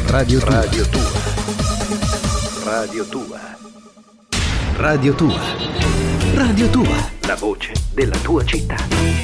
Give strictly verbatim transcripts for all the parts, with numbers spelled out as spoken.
Radio Tua. Radio Tua. Radio Tua. Radio Tua. Radio Tua. La voce della tua città.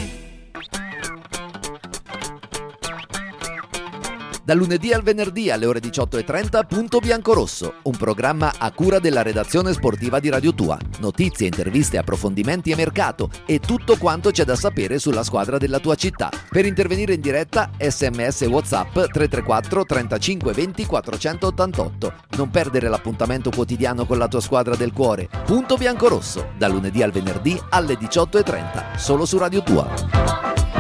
Dal lunedì al venerdì alle ore diciotto e trenta, Punto Biancorosso, un programma a cura della redazione sportiva di Radio Tua. Notizie, interviste, approfondimenti e mercato e tutto quanto c'è da sapere sulla squadra della tua città. Per intervenire in diretta, sms e WhatsApp tre tre quattro trentacinque venti quattrocentottantotto. Non perdere l'appuntamento quotidiano con la tua squadra del cuore. Punto Biancorosso, dal lunedì al venerdì alle diciotto e trenta, solo su Radio Tua.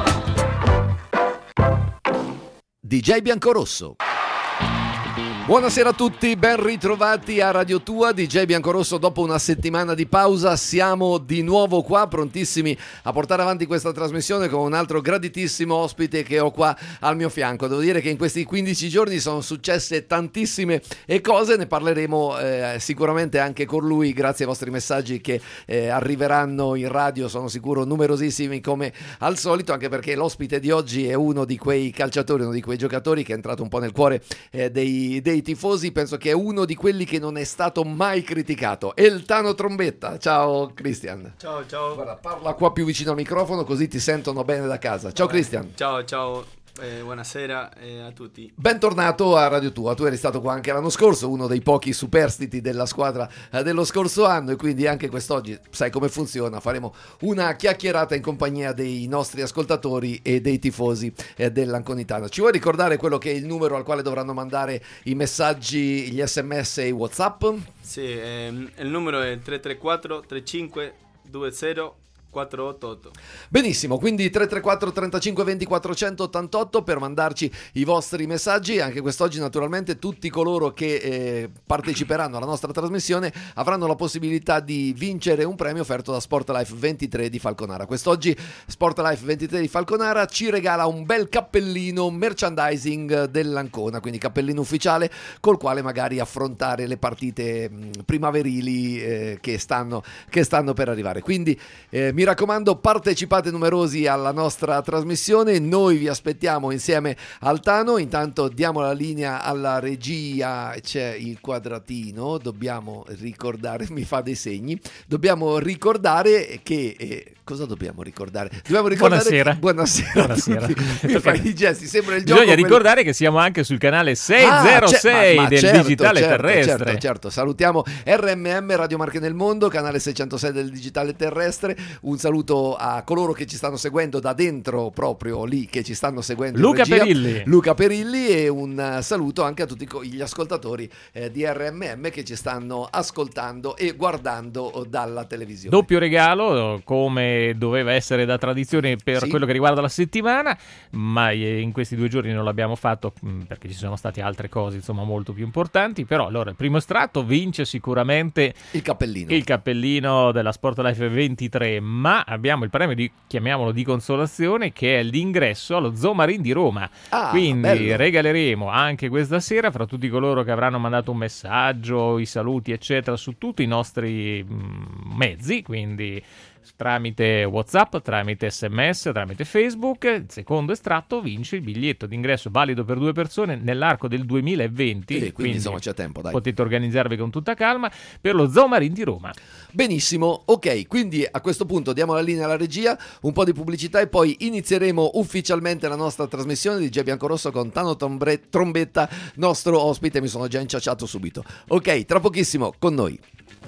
D J Biancorosso. Buonasera a tutti, ben ritrovati a Radio Tua. D J Biancorosso, dopo una settimana di pausa siamo di nuovo qua, prontissimi a portare avanti questa trasmissione con un altro graditissimo ospite che ho qua al mio fianco. Devo dire che in questi quindici giorni sono successe tantissime cose, ne parleremo eh, sicuramente anche con lui grazie ai vostri messaggi che eh, arriveranno in radio, sono sicuro numerosissimi come al solito, anche perché l'ospite di oggi è uno di quei calciatori, uno di quei giocatori che è entrato un po' nel cuore eh, dei, dei tifosi. Penso che è uno di quelli che non è stato mai criticato. El Tano Trombetta. Ciao Cristian. Ciao, ciao. Guarda, parla qua più vicino al microfono così ti sentono bene da casa. Ciao Cristian. Ciao, ciao. Eh, buonasera eh, a tutti. Bentornato a Radio Tua. Tu eri stato qua anche l'anno scorso, uno dei pochi superstiti della squadra eh, dello scorso anno, e quindi anche quest'oggi sai come funziona, faremo una chiacchierata in compagnia dei nostri ascoltatori e dei tifosi eh, dell'Anconitana. Ci vuoi ricordare quello che è il numero al quale dovranno mandare i messaggi, gli sms e i WhatsApp? Sì, ehm, il numero è tre tre quattro trentacinque venti quattrocentottantotto. Benissimo, quindi tre tre quattro trentacinque venti quattrocentottantotto per mandarci i vostri messaggi. Anche quest'oggi naturalmente tutti coloro che eh, parteciperanno alla nostra trasmissione avranno la possibilità di vincere un premio offerto da Sportlife ventitré di Falconara. Quest'oggi Sportlife ventitré di Falconara ci regala un bel cappellino merchandising dell'Ancona, quindi cappellino ufficiale col quale magari affrontare le partite mh, primaverili eh, che stanno, che stanno per arrivare. Quindi eh, mi Mi raccomando, partecipate numerosi alla nostra trasmissione, noi vi aspettiamo insieme al Tano. Intanto diamo la linea alla regia, c'è il quadratino, dobbiamo ricordare, mi fa dei segni, dobbiamo ricordare che... Eh, cosa dobbiamo ricordare? Dobbiamo ricordare buonasera. Che, buonasera. Buonasera. Mi fai i gesti, sembra il gioco. Bisogna quello... ricordare che siamo anche sul canale seicentosei ah, ma, ma del certo, digitale certo, terrestre. Certo, certo. Salutiamo R M M Radio Marche nel Mondo, canale seicentosei del digitale terrestre. Un saluto a coloro che ci stanno seguendo da dentro, proprio lì, che ci stanno seguendo. Luca Perilli. Luca Perilli, e un saluto anche a tutti gli ascoltatori eh, di R M M che ci stanno ascoltando e guardando dalla televisione. Doppio regalo, come doveva essere da tradizione per sì. quello che riguarda la settimana, ma in questi due giorni non l'abbiamo fatto perché ci sono state altre cose insomma molto più importanti. Però allora il primo estratto vince sicuramente il cappellino il cappellino della Sportlife ventitré, ma abbiamo il premio di, chiamiamolo, di consolazione, che è l'ingresso allo Zoo Marine di Roma. Ah, quindi bello. Regaleremo anche questa sera, fra tutti coloro che avranno mandato un messaggio, i saluti eccetera, su tutti i nostri mh, mezzi, quindi tramite WhatsApp, tramite sms, tramite Facebook. Il secondo estratto vince il biglietto d'ingresso valido per due persone nell'arco del duemilaventi, eh, quindi, quindi insomma c'è tempo, dai. Potete organizzarvi con tutta calma per lo Zoo Marine di Roma. Benissimo, ok, quindi a questo punto diamo la linea alla regia, un po' di pubblicità e poi inizieremo ufficialmente la nostra trasmissione di D J Biancorosso con Tano Tombre- Trombetta, nostro ospite. Mi sono già inciacciato subito. Ok, tra pochissimo con noi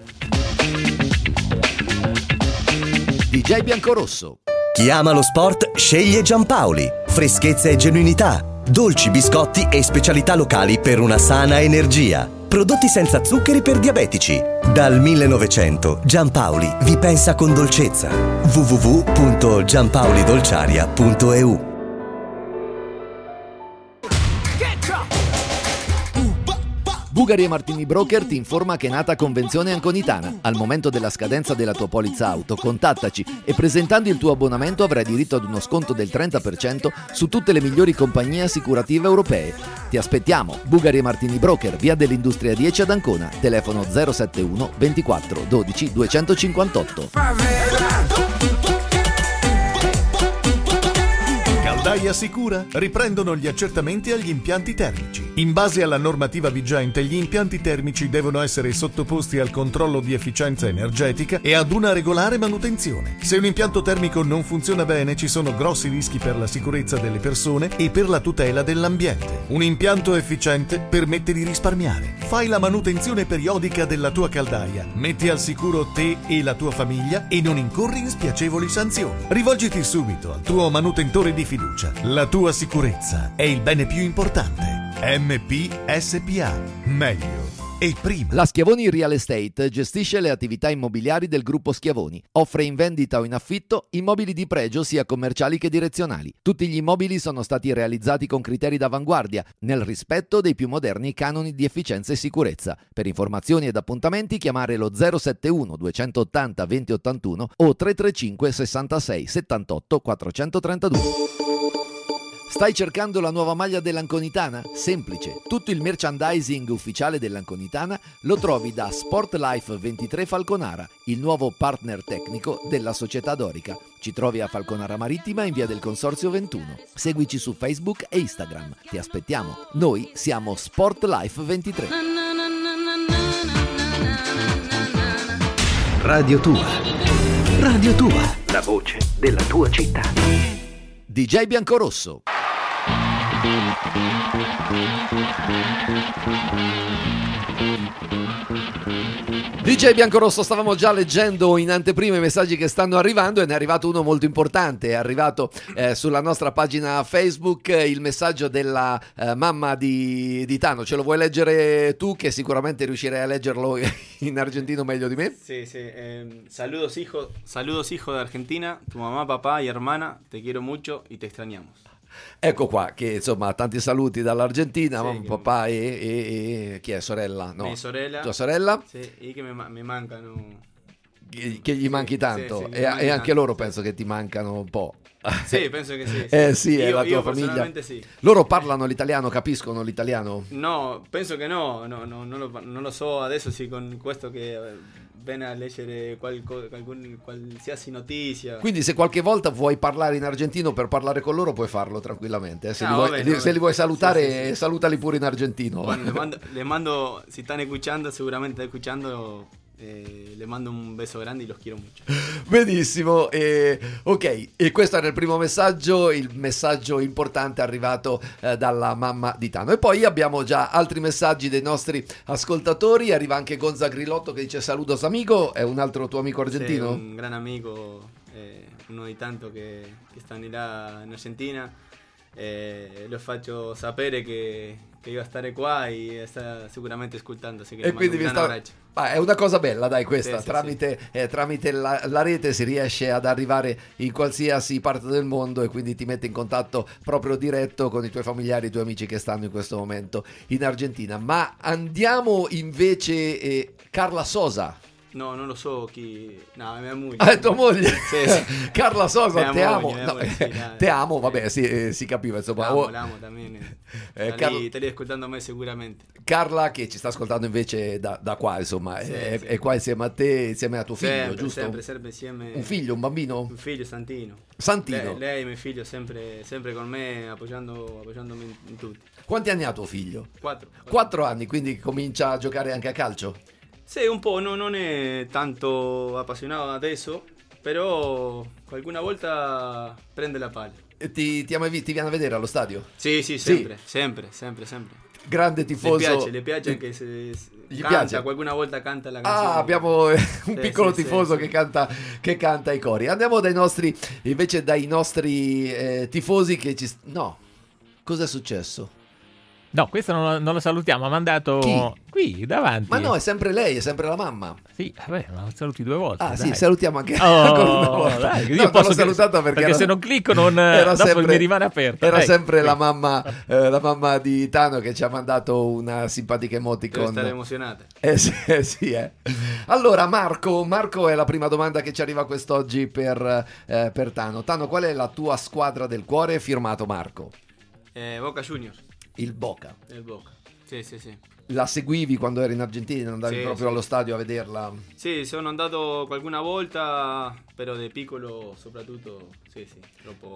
D J Biancorosso. Chi ama lo sport sceglie Giampaoli. Freschezza e genuinità, dolci, biscotti e specialità locali per una sana energia. Prodotti senza zuccheri per diabetici. Dal millenovecento Giampaoli vi pensa con dolcezza. w w w punto giampaolidolciaria punto e u. Bugari e Martini Broker ti informa che è nata Convenzione Anconitana. Al momento della scadenza della tua polizza auto, contattaci e presentando il tuo abbonamento avrai diritto ad uno sconto del trenta per cento su tutte le migliori compagnie assicurative europee. Ti aspettiamo. Bugari e Martini Broker, via dell'Industria dieci ad Ancona, telefono zero sette uno ventiquattro dodici duecentocinquantotto. Caldaia Sicura riprendono gli accertamenti agli impianti termici. In base alla normativa vigente, gli impianti termici devono essere sottoposti al controllo di efficienza energetica e ad una regolare manutenzione. Se un impianto termico non funziona bene, ci sono grossi rischi per la sicurezza delle persone e per la tutela dell'ambiente. Un impianto efficiente permette di risparmiare. Fai la manutenzione periodica della tua caldaia, metti al sicuro te e la tua famiglia e non incorri in spiacevoli sanzioni. Rivolgiti subito al tuo manutentore di fiducia. La tua sicurezza è il bene più importante. M P S P A. Meglio e prima. La Schiavoni Real Estate gestisce le attività immobiliari del gruppo Schiavoni. Offre in vendita o in affitto immobili di pregio sia commerciali che direzionali. Tutti gli immobili sono stati realizzati con criteri d'avanguardia, nel rispetto dei più moderni canoni di efficienza e sicurezza. Per informazioni ed appuntamenti chiamare lo zero sette uno duecentottanta venti ottantuno o tre tre cinque sessantasei settantotto quattrocentotrentadue. Stai cercando la nuova maglia dell'Anconitana? Semplice. Tutto il merchandising ufficiale dell'Anconitana lo trovi da Sportlife ventitré Falconara, il nuovo partner tecnico della società dorica. Ci trovi a Falconara Marittima in via del Consorzio ventuno. Seguici su Facebook e Instagram. Ti aspettiamo. Noi siamo Sportlife ventitré. Radio Tua. Radio Tua. La voce della tua città. D J Biancorosso. D J Biancorosso, stavamo già leggendo in anteprima i messaggi che stanno arrivando e ne è arrivato uno molto importante. È arrivato eh, sulla nostra pagina Facebook eh, il messaggio della eh, mamma di, di Tano. Ce lo vuoi leggere tu, che sicuramente riuscirai a leggerlo in argentino meglio di me? Sí, sí. Eh, saludos, hijo, saludos, hijo de Argentina. Tu mamá, papá y hermana, te quiero mucho y te extrañamos. Ecco qua, che insomma tanti saluti dall'Argentina, sì, mamma, che... papà e, e, e chi è? Sorella? No. Mia sorella. Tua sorella? Sì, e che mi, mi mancano. Che, che gli manchi tanto, sì, sì, e, manchi e anche tanto, loro sì. penso che ti mancano un po'. Sì, penso che sì. sì. Eh sì, io, è la io tua famiglia. Sì. Loro parlano l'italiano, capiscono l'italiano? No, penso che no, no, no non, lo, non lo so adesso sì con questo che ven a leggere qualco, qualcun, qualsiasi notizia. Quindi se qualche volta vuoi parlare in argentino per parlare con loro puoi farlo tranquillamente. Eh? Se, no, li vuoi, vabbè, li, vabbè. se li vuoi salutare, sì, sì, sì. salutali pure in argentino. Bueno, le, mando, le mando, si están escuchando, seguramente escuchando, eh, le mando un beso grande y los quiero mucho. Benissimo, eh, ok, e questo era il primo messaggio, il messaggio importante arrivato eh, dalla mamma di Tano. E poi abbiamo già altri messaggi dei nostri ascoltatori. Arriva anche Gonza Grilotto che dice saludos amigo, è un altro tuo amico argentino? Sì, un gran amico, eh, uno di tanto che, che sta in Argentina. Eh, lo faccio sapere che, che io stare qua e sta sicuramente ascoltando, sì, e quindi vi sta... ah, è una cosa bella, dai, questa. Sì, sì, tramite sì. Eh, tramite la, la rete si riesce ad arrivare in qualsiasi parte del mondo e quindi ti mette in contatto proprio diretto con i tuoi familiari, i tuoi amici che stanno in questo momento in Argentina. Ma andiamo invece eh, Carla Sosa. No, non lo so chi... No, è mia moglie. Ah, è tua moglie? Sì, sì. Carla Sosa, te amo. Moglie, No, moglie, sì, dai, te amo, sì. vabbè, si, eh, si capiva, insomma. La amo, Oh, la amo también. eh, Eh, Carla... Te lì ascoltando a me sicuramente. Carla che ci sta ascoltando invece da, da qua, insomma, Sì, è, sì. è qua insieme a te, insieme a tuo figlio, Sempre, giusto? sempre, sempre insieme. Un figlio, un bambino? Un figlio, Santino. Santino. Lei, lei mio figlio sempre, sempre con me, appoggiando, appoggiandomi in, in tutto. Quanti anni ha tuo figlio? Quattro. Quattro anni, quindi comincia a giocare anche a calcio? Sì, un po', no, non è tanto appassionato adesso, però qualcuna volta prende la palla. E ti, ti, ama- ti viene a vedere allo stadio? Sì, sì, sempre, sempre, sempre, sempre. Grande tifoso. Le piace, le piace anche se Gli canta, piace? qualcuna volta canta la canzone. Ah, abbiamo un Sì, piccolo sì, tifoso sì, che, sì. canta, che canta i cori. Andiamo dai nostri, invece dai nostri eh, tifosi che ci... No, cos'è successo? No, questo non lo, non lo salutiamo, ha mandato Chi? qui davanti. Ma no, è sempre lei, è sempre la mamma. Sì, vabbè, ma saluti due volte. Ah dai. sì, salutiamo anche Oh, ancora una volta. dai, io No, non posso l'ho salutata perché, era- se non clicco non era dopo sempre- mi rimane aperta. Era Dai, sempre qui. la mamma, eh, la mamma di Tano che ci ha mandato una simpatica Deve emoticon. stare emozionata. Eh sì, eh sì, eh. Allora Marco, Marco è la prima domanda che ci arriva quest'oggi per, eh, per Tano. Tano, qual è la tua squadra del cuore? Firmato Marco. Eh, Boca Juniors, Il Boca. del Boca. Sì, sì, sì. La seguivi quando eri in Argentina? Andavi Sì, proprio sì. allo stadio a vederla? Sì, sono andato qualcuna volta, però di piccolo soprattutto, sì, sì, troppo,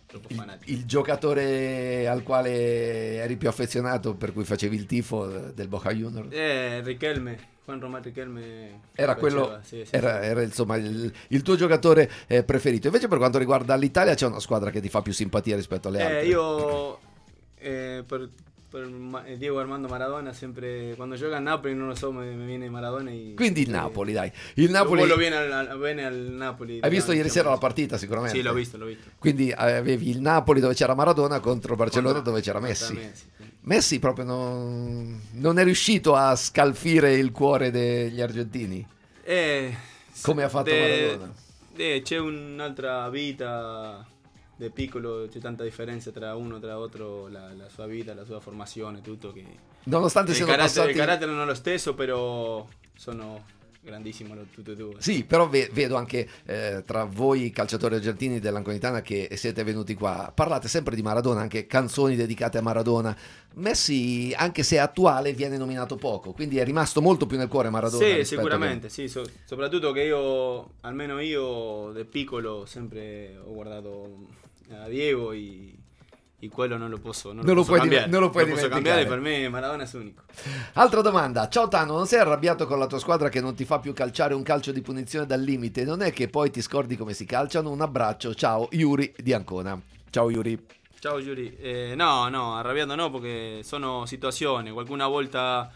troppo Il, fanatico. il giocatore al quale eri più affezionato, per cui facevi il tifo del Boca Juniors? Eh, Riquelme, Juan Román Riquelme. Era mi quello, piaceva, sì, sì, era, sì. era, insomma il, il tuo giocatore eh, preferito. Invece per quanto riguarda l'Italia c'è una squadra che ti fa più simpatia rispetto alle altre? Eh, io eh, per, per Ma- Diego Armando Maradona sempre, quando gioca a Napoli non lo so, me, me viene Maradona y, Quindi il eh, Napoli, dai. Il Napoli. Lo viene al, al, viene al Napoli. Hai visto diciamo, ieri sera la diciamo. partita sicuramente? Sì, l'ho visto, l'ho visto. Quindi avevi il Napoli dove c'era Maradona contro il Barcellona Contro- dove c'era Messi. contro Messi, sì. Messi proprio non, non è riuscito a scalfire il cuore degli argentini. Eh, Come ha fatto de- Maradona. de- c'è un'altra vita de piccolo, c'è tanta differenza tra uno e tra l'altro, la, la sua vita, la sua formazione, tutto che Nonostante il siano carattere, passati... il carattere non è lo stesso, però sono grandissimi tutti e due. Sì, però ve- vedo anche eh, tra voi calciatori argentini dell'Anconitana che siete venuti qua, parlate sempre di Maradona, anche canzoni dedicate a Maradona. Messi, anche se è attuale, viene nominato poco, quindi è rimasto molto più nel cuore Maradona. Sì, rispetto sicuramente, sì, so- soprattutto che io, almeno io de piccolo sempre ho guardato a Diego y, y quello non lo posso, non Non lo lo posso puoi cambiare, dim- non lo puoi posso dimenticare. cambiare, per me Maradona è unico. che... Altra domanda, ciao Tano, non sei arrabbiato con la tua squadra che non ti fa più calciare un calcio di punizione dal limite? Non è che poi ti scordi come si calciano? Un abbraccio, ciao Yuri di Ancona. Ciao Yuri. Ciao Yuri, eh, no, no, arrabbiando no, perché sono situazioni, qualcuna volta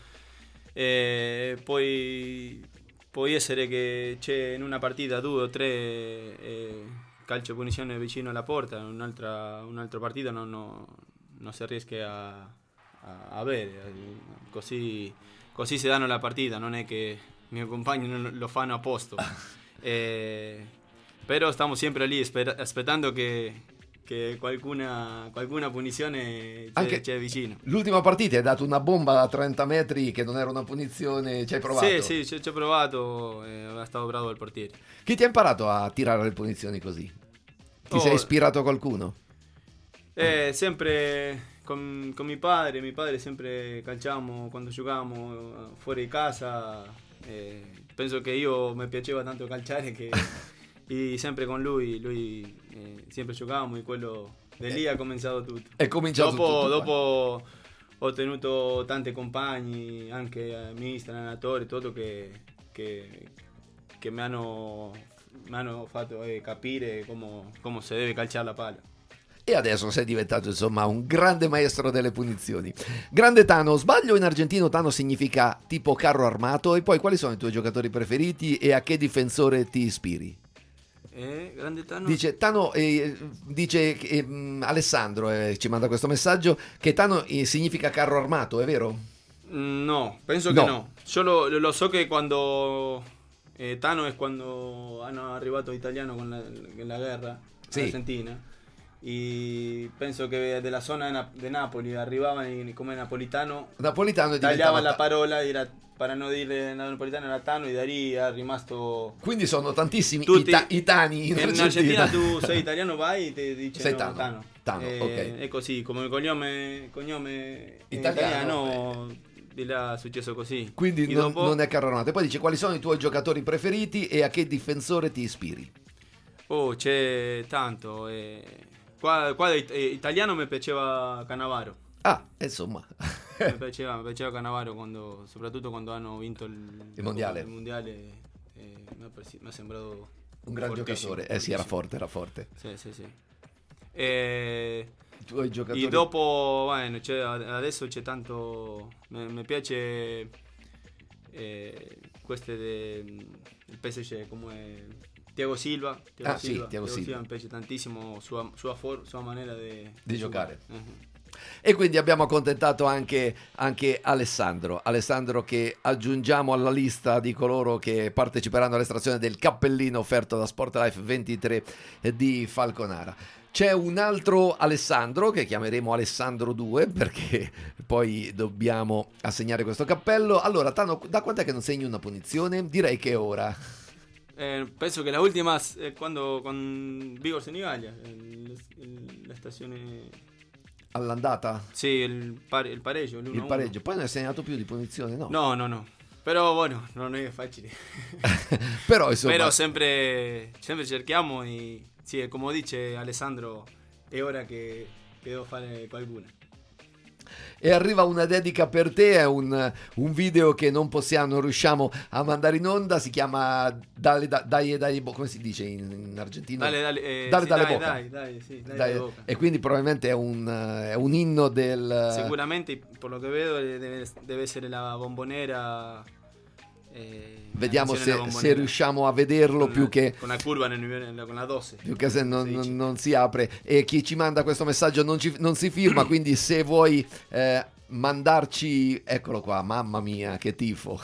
eh, poi può essere che c'è in una partita due o tre eh, calcio punizione vicino alla porta, in un'altra, un'altra partita non, no, non si riesce a, a avere, così, così si danno la partita, non è che i miei compagni non lo fanno apposta. eh, però stiamo sempre lì sper- aspettando che che qualcuna, qualcuna punizione c'è, Anche c'è vicino. l'ultima partita hai dato una bomba a trenta metri che non era una punizione, ci hai provato? Sì, sì, ci, ci ho provato, eh, è stato bravo il portiere. Chi ti ha imparato a tirare le punizioni così? Ti Oh. sei ispirato a qualcuno? Eh, sempre con, con mio padre, mio padre sempre calciamo quando giocavamo fuori di casa, eh, penso che io mi piaceva tanto calciare che e sempre con lui, lui eh, sempre giocavamo e quello da lì ha cominciato tutto. È cominciato dopo, tutto qua. dopo ho tenuto tanti compagni, anche amici, allenatori, tutto che, che, che mi hanno, mi hanno fatto eh, capire come, come si deve calciare la palla. E adesso sei diventato insomma un grande maestro delle punizioni. Grande Tano, sbaglio, in argentino Tano significa tipo carro armato? E poi quali sono i tuoi giocatori preferiti e a che difensore ti ispiri? Eh, grande Tano. Dice Tano, eh, dice eh, mh, Alessandro eh, ci manda questo messaggio che Tano eh, significa carro armato, è vero? No, penso No. che no. Yo lo, lo so che quando eh, Tano es cuando han arrivato italiano con la, en la guerra Sí. en Argentina. Y pienso que de la zona de, Na- de Napoli arrivaban y come napolitano Napolitano diventava tagliaban la Ta- parola y era, para no dire napolitano era Tano y da lì è rimasto. Quindi sono tantissimi Tutti- ita- itani in, In Argentina. Argentina tu sei italiano, vai e ti dice Sei no, Tano. Tano. Tano, Eh, ok. È così, come il cognome, cognome Italiano, italiano, di là è successo così. Quindi E non, dopo- non è carro armato. E poi dice quali sono i tuoi giocatori preferiti e a che difensore ti ispiri? Oh, c'è tanto. Eh. Qua, qua di- eh, italiano mi piaceva Cannavaro. Ah, insomma. Mi piaceva, mi piaceva Cannavaro quando, soprattutto quando hanno vinto il, Il mondiale. il mondiale, eh, mi, ha pareci- mi ha sembrato Un gran fortissimo, giocatore. Eh sì, era fortissimo. forte, era forte. Sì, sì, sì. Eh, I tuoi giocatori e dopo, bueno, c'è- adesso c'è tanto. Mi, mi piace eh, queste del P S G come Thiago Silva. Thiago Ah, sì, Silva. Thiago Silva. mi piace tantissimo sua, sua, for- sua maniera di, Di giocare. Mhm. E quindi abbiamo accontentato anche, anche Alessandro. Alessandro che aggiungiamo alla lista di coloro che parteciperanno all'estrazione del cappellino offerto da Sportlife ventitré di Falconara. C'è un altro Alessandro che chiameremo Alessandro due perché poi dobbiamo assegnare questo cappello. Allora, Tano, da quant'è che non segni una punizione? Direi che è ora. Eh, penso che la ultima è quando con Vigor Senigallia, il- il- la stazione. All'andata? Sì, il, pare- il pareggio. l'uno a Il uno. pareggio. Poi non hai segnato più di punizione, no? No, no, no. Però bueno, non è facile. Però insomma... Però sempre, sempre cerchiamo e sì, come dice Alessandro, è ora che, che devo fare qualcuna. E arriva una dedica per te, è un, un video che non possiamo, non riusciamo a mandare in onda, si chiama Dale, da, dai, dai, come si dice in, in argentino? Dale, dale, eh, dale, sì, dale dai, boca. dai, dai, sì, dai, Dai, dale boca. e quindi probabilmente è un, è un inno del... Sicuramente, por lo che vedo, deve, deve essere la bombonera. Eh, Vediamo la se, canzone della se bombonera. riusciamo a vederlo Con più la, che... con la curva nel, con la dodici. Più che se non, Sì, non, non si apre. E chi ci manda questo messaggio non, ci, non si firma, quindi se vuoi eh, mandarci... Eccolo qua, mamma mia, che tifo.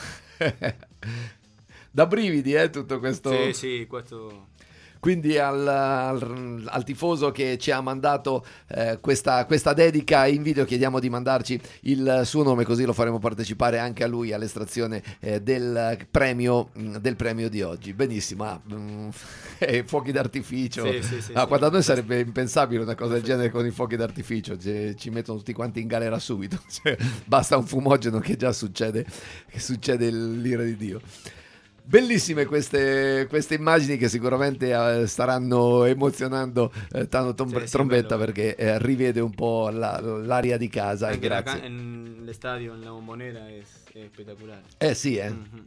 Da brividi, eh, tutto questo... Sì, sì, questo... Quindi al, al, al tifoso che ci ha mandato eh, questa, questa dedica in video chiediamo di mandarci il suo nome, così lo faremo partecipare anche a lui all'estrazione eh, del, premio, del premio di oggi. Benissimo, ah, mm, eh, fuochi d'artificio. Sì, sì, sì, ah, sì. Quando a noi sarebbe impensabile una cosa del genere con i fuochi d'artificio, ci, ci mettono tutti quanti in galera subito. Cioè, basta un fumogeno che già succede, che succede l'ira di Dio. Bellissime queste, queste immagini che sicuramente eh, staranno emozionando eh, Tano Tom- Sì, sì, Trombetta bello. perché eh, rivede un po' la, l'aria di casa. Anche la Grazie. can- en el estadio, en la bombonera, es, es espectacular. Eh sì, eh. Mhm.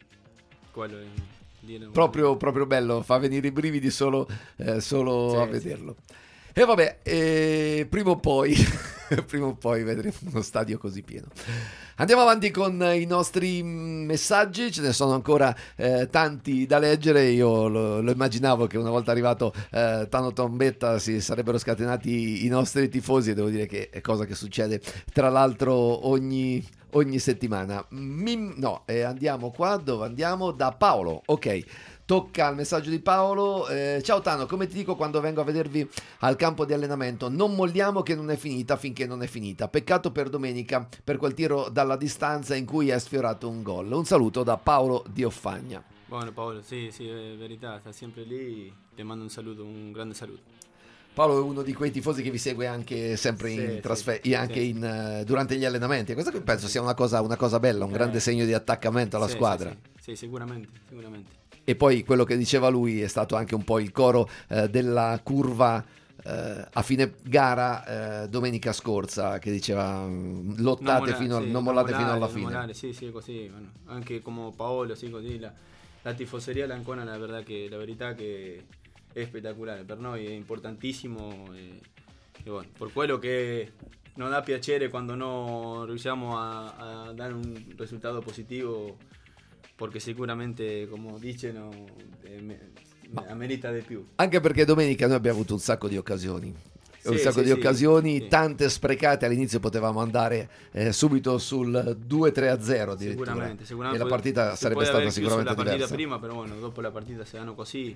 Quello è dire- proprio, proprio bello, fa venire i brividi solo, eh, solo Sì, a sì. vederlo. E vabbè, eh, prima o poi, prima o poi vedremo uno stadio così pieno. Andiamo avanti con i nostri messaggi, ce ne sono ancora eh, tanti da leggere. Io lo, lo immaginavo che una volta arrivato eh, Tano Trombetta si sarebbero scatenati i nostri tifosi e devo dire che è cosa che succede tra l'altro ogni, ogni settimana. Mim, no, eh, andiamo qua, dove andiamo? Da Paolo, ok. Tocca al messaggio di Paolo. Eh, ciao Tano, come ti dico quando vengo a vedervi al campo di allenamento, non molliamo che non è finita finché non è finita. Peccato per domenica per quel tiro dalla distanza in cui è sfiorato un gol. Un saluto da Paolo di Offagna. Bueno, Paolo, sì, sì, è verità, sta sempre lì. Ti mando un saluto, un grande saluto. Paolo è uno di quei tifosi che vi segue anche sempre Sì, in sì, trasfer- sì, anche sì. in, eh, durante gli allenamenti. Questo che penso sia una cosa, una cosa bella, un Eh. grande segno di attaccamento alla Sì, squadra. Sì, sì, sì, sicuramente, sicuramente. E poi quello che diceva lui è stato anche un po' il coro eh, della curva eh, a fine gara eh, domenica scorsa, che diceva mm, lottate mollare, fino, al- sì, non mollate fino alla non fine. mollare, sì, sì, così, bueno, anche come Paolo, sì, così, la, la tifoseria de Ancona, la verdad che, la verità che è spettacolare, per noi è importantissimo e, e bueno, per quello che non dà piacere quando non riusciamo a, a dare un risultato positivo, perché sicuramente, come dicono, eh, me- amerita di più. Anche perché domenica noi abbiamo avuto un sacco di occasioni. Sì, un sacco sì, di sì, occasioni, sì. tante sprecate. All'inizio potevamo andare eh, subito sul due tre a zero addirittura. Sicuramente, sicuramente E la partita si sarebbe puede stata haber chiuso sicuramente la partita diversa. prima, però bueno, dopo la partita se danno così.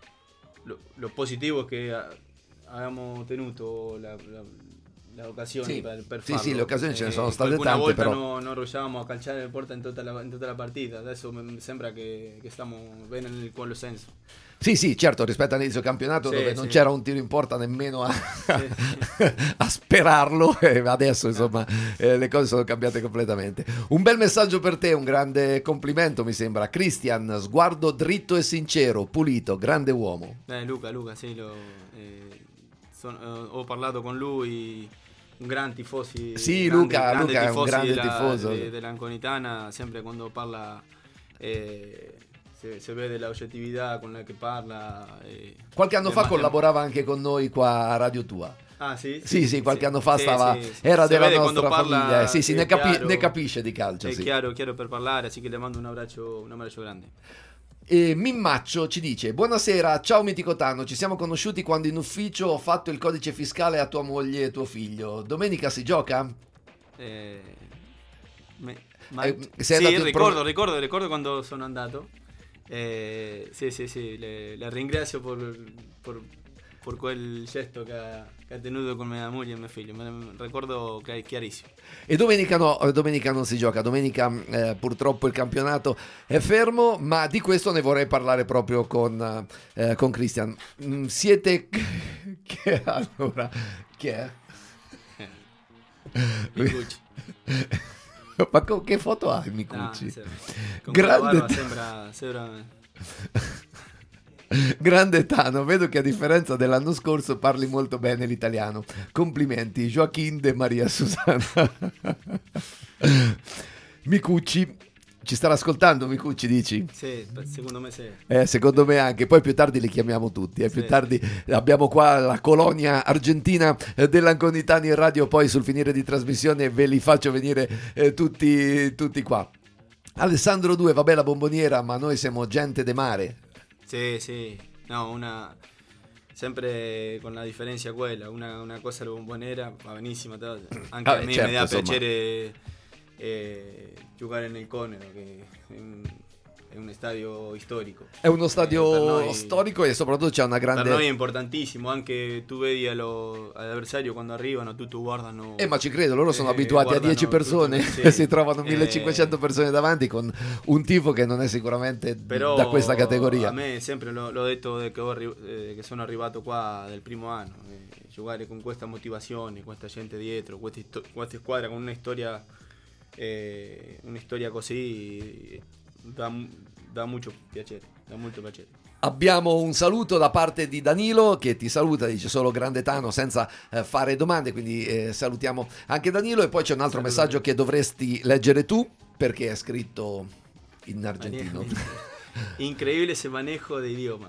Lo, lo positivo è che ah, abbiamo tenuto la, la, la occasione Sì, per, per sì, farlo. sì, le occasioni ce ne sono state qualcuna tante, volta però- no, non riuscivamo a calciare le porte in tutta la, in tutta la partita, adesso mi sembra che, che stiamo bene nel quello senso. Sì, sì, certo, rispetto all'inizio campionato Sì, dove non sì. c'era un tiro in porta nemmeno a, a sperarlo, e adesso insomma eh, le cose sono cambiate completamente. Un bel messaggio per te, un grande complimento mi sembra. Christian, sguardo dritto e sincero, pulito, grande uomo. Eh, Luca, Luca, sì, lo, eh, son- eh, ho parlato con lui, un gran tifoso. Sì, grande, Luca, grande Luca è un tifosi grande della- tifoso. de- dell'Anconitana, sempre quando parla eh, se, se vede l'oggettività con la che parla. eh, Qualche anno le fa ma- collaborava anche con noi qua a Radio Tua. Ah, sì? Sì, sì, qualche anno fa Sì, stava, sì, sì. era Si della vede quando nostra parla, famiglia. eh, Sì, sì, è ne, capi- chiaro. ne capisce di calcio. È Sì. chiaro, chiaro per parlare, así che le mando un abbraccio, un abbraccio grande. E Mimmaccio ci dice: buonasera, ciao Mitico Tano, ci siamo conosciuti quando in ufficio ho fatto il codice fiscale a tua moglie e tuo figlio. Domenica si gioca? Eh, me- ma- Eh, sei sì, andato in ricordo, pro- ricordo, ricordo quando sono andato. Eh, sì, sì, sì, le, le ringrazio per, per, per quel gesto che ha, che ha tenuto con mia moglie e mio figlio, me ne ricordo chi- chiarissimo. E domenica no, eh, domenica non si gioca, domenica eh, purtroppo il campionato è fermo, ma di questo ne vorrei parlare proprio con, eh, con Christian. Mm, siete... che allora... Che è? Micucci. Ma con che foto hai, No, Micucci? sì. Con Grande- quella barba sembra, sembra Grande Tano, vedo che a differenza dell'anno scorso parli molto bene l'italiano. Complimenti, Joaquin de Maria Susana. Micucci, ci starà ascoltando Micucci, dici? Sì, secondo me sì. Eh, secondo me anche, poi più tardi li chiamiamo tutti, eh. più Sì. tardi abbiamo qua la colonia argentina eh, dell'Anconitani in radio, poi sul finire di trasmissione ve li faccio venire eh, tutti, tutti qua. Alessandro due, vabbè la bomboniera, ma noi siamo gente de mare. Sì, sì, no, una sempre con la differenza quella, una, una cosa la bombonera va benissimo, anche Ah, a me certo, mi dà insomma. piacere eh, giocare nel Conero, che è un, è un stadio storico. È uno Eh, stadio per noi- storico e soprattutto c'è una grande... Per noi è importantissimo, anche tu vedi allo- all'avversario quando arrivano, tutti guardano. Eh, ma ci credo, loro sono eh, abituati a guardano dieci persone tutto, e sì. si trovano Eh, millecinquecento persone davanti con un tifo che non è sicuramente Però da questa categoria. a me sempre l'ho, l'ho detto che, ho arri- eh, che sono arrivato qua del primo anno, eh, giocare con questa motivazione, questa gente dietro, questa, isto- questa squadra con una storia, eh, una storia così dà, dà molto piacere, dà molto piacere. Abbiamo un saluto da parte di Danilo che ti saluta, dice solo Grande Tano senza eh, fare domande, quindi eh, salutiamo anche Danilo e poi c'è un altro Saluto. messaggio che dovresti leggere tu perché è scritto in argentino. Increíble ese manejo de idioma.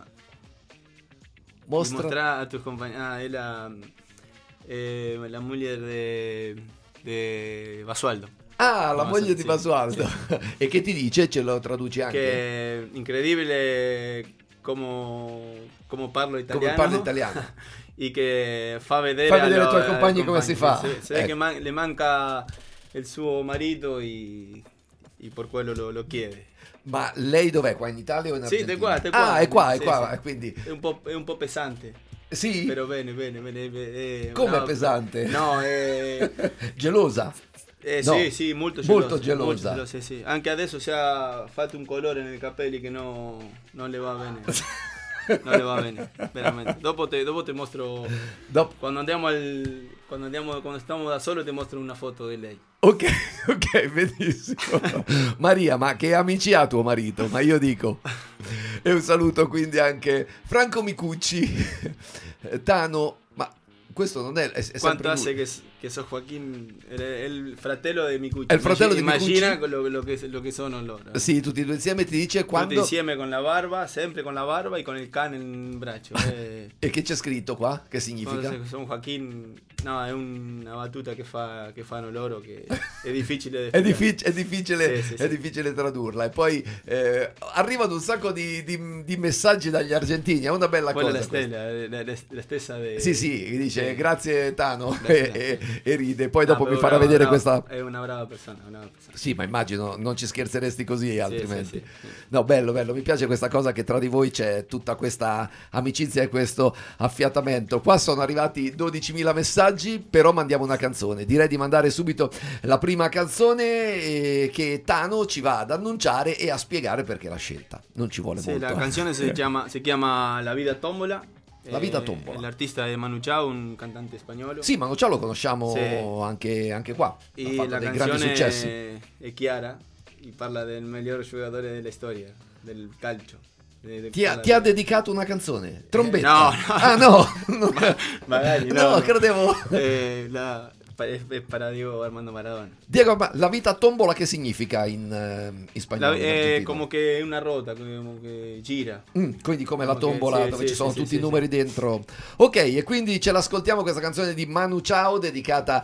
Mostra... Mostrar a tus compañeros. Ah, es la, eh, la mujer de, de Basualdo. Ah, la No, moglie sì, di sì, Basualdo. E che ti dice? Ce lo traduci anche? Que increíble como, como parlo italiano. Come parla italiano. Y que fa vedere, Fa vedere ai allo- tuoi ai compagni come si fa. Se, se ve Ecco. che man- le manca il suo marito y, y por quello lo, lo chiede. Ma lei dov'è? Qua in Italia o in Sì, Argentina? di qua, di qua. Ah, è qua, è Sì, qua, sì. quindi... È un po', è un po' pesante. Sì? Però bene, bene, bene. bene Come no, pesante? No, è... Gelosa? Eh, No, sì, sì, molto gelosa. molto gelosa. molto gelosa, sì. Anche adesso si è fatto un colore nei capelli che no, non le va bene. Non le va bene, veramente. Dopo te, dopo te mostro. Dopo- Quando andiamo al. Quando andiamo, quando stiamo da solo ti mostro una foto di lei. Ok, ok, benissimo. Maria, ma che amici ha tuo marito? Ma io dico. E un saluto quindi anche Franco Micucci, Tano, ma questo non è, è, è ¿Cuánto sempre hace lui. que, que sos Joaquín, el, el fratello de Micucci? El fratello di Immagina Micucci? lo, lo, che, lo che sono loro. Sì, tutti e due insieme ti dice Tutti quando... insieme con la barba, sempre con la barba y con el can en braccio. Eh. E che c'è scritto qua? Che significa? Quando sono Joaquín, no, è una battuta che, fa, che fanno loro che è difficile È, diffic- è, difficile, Sì, sì, è sì. difficile tradurla. E poi eh, arrivano un sacco di, di- di messaggi dagli argentini. È una bella Quella è cosa. la questa. stella, la, la, la stessa de... Sì, sì, dice sì. grazie Tano Grazie, e, Tano. e- e ride. Poi No, dopo però mi farà brava, vedere brava, questa. È una brava persona, una brava persona. Sì, ma immagino non ci scherzeresti così altrimenti. sì, sì, sì. No, bello, bello. Mi piace questa cosa che tra di voi c'è tutta questa amicizia e questo affiatamento. Qua sono arrivati dodicimila messaggi, però mandiamo una canzone. Direi di mandare subito la prima canzone eh, che Tano ci va ad annunciare e a spiegare perché l'ha scelta. Non ci vuole Sì, molto. la eh. canzone si chiama, si chiama La Vida Tómbola. La Vida Tómbola. L'artista è Manu Chao, un cantante spagnolo. Sì, Manu Chao lo conosciamo Sì. anche, anche qua. Ha E fatto la dei grandi canzone successi. è, è chiara e parla del miglior giocatore della storia, del calcio. De- de- Ti ha, parla ti ha de- dedicato una canzone? Trombetta? no, no. Ah no! No, Magari no, no. credevo... Eh, la- pa- es, es para Diego Armando Maradona. Diego, ma la vita a tombola che significa in, eh, in spagnolo? La- in è argentino? come che è una ruota, come che gira. Mm, quindi come la Come che- tombola sì, dove sì, ci sono sì, tutti sì, i numeri dentro. Ok, e quindi ce l'ascoltiamo questa canzone di Manu Chao dedicata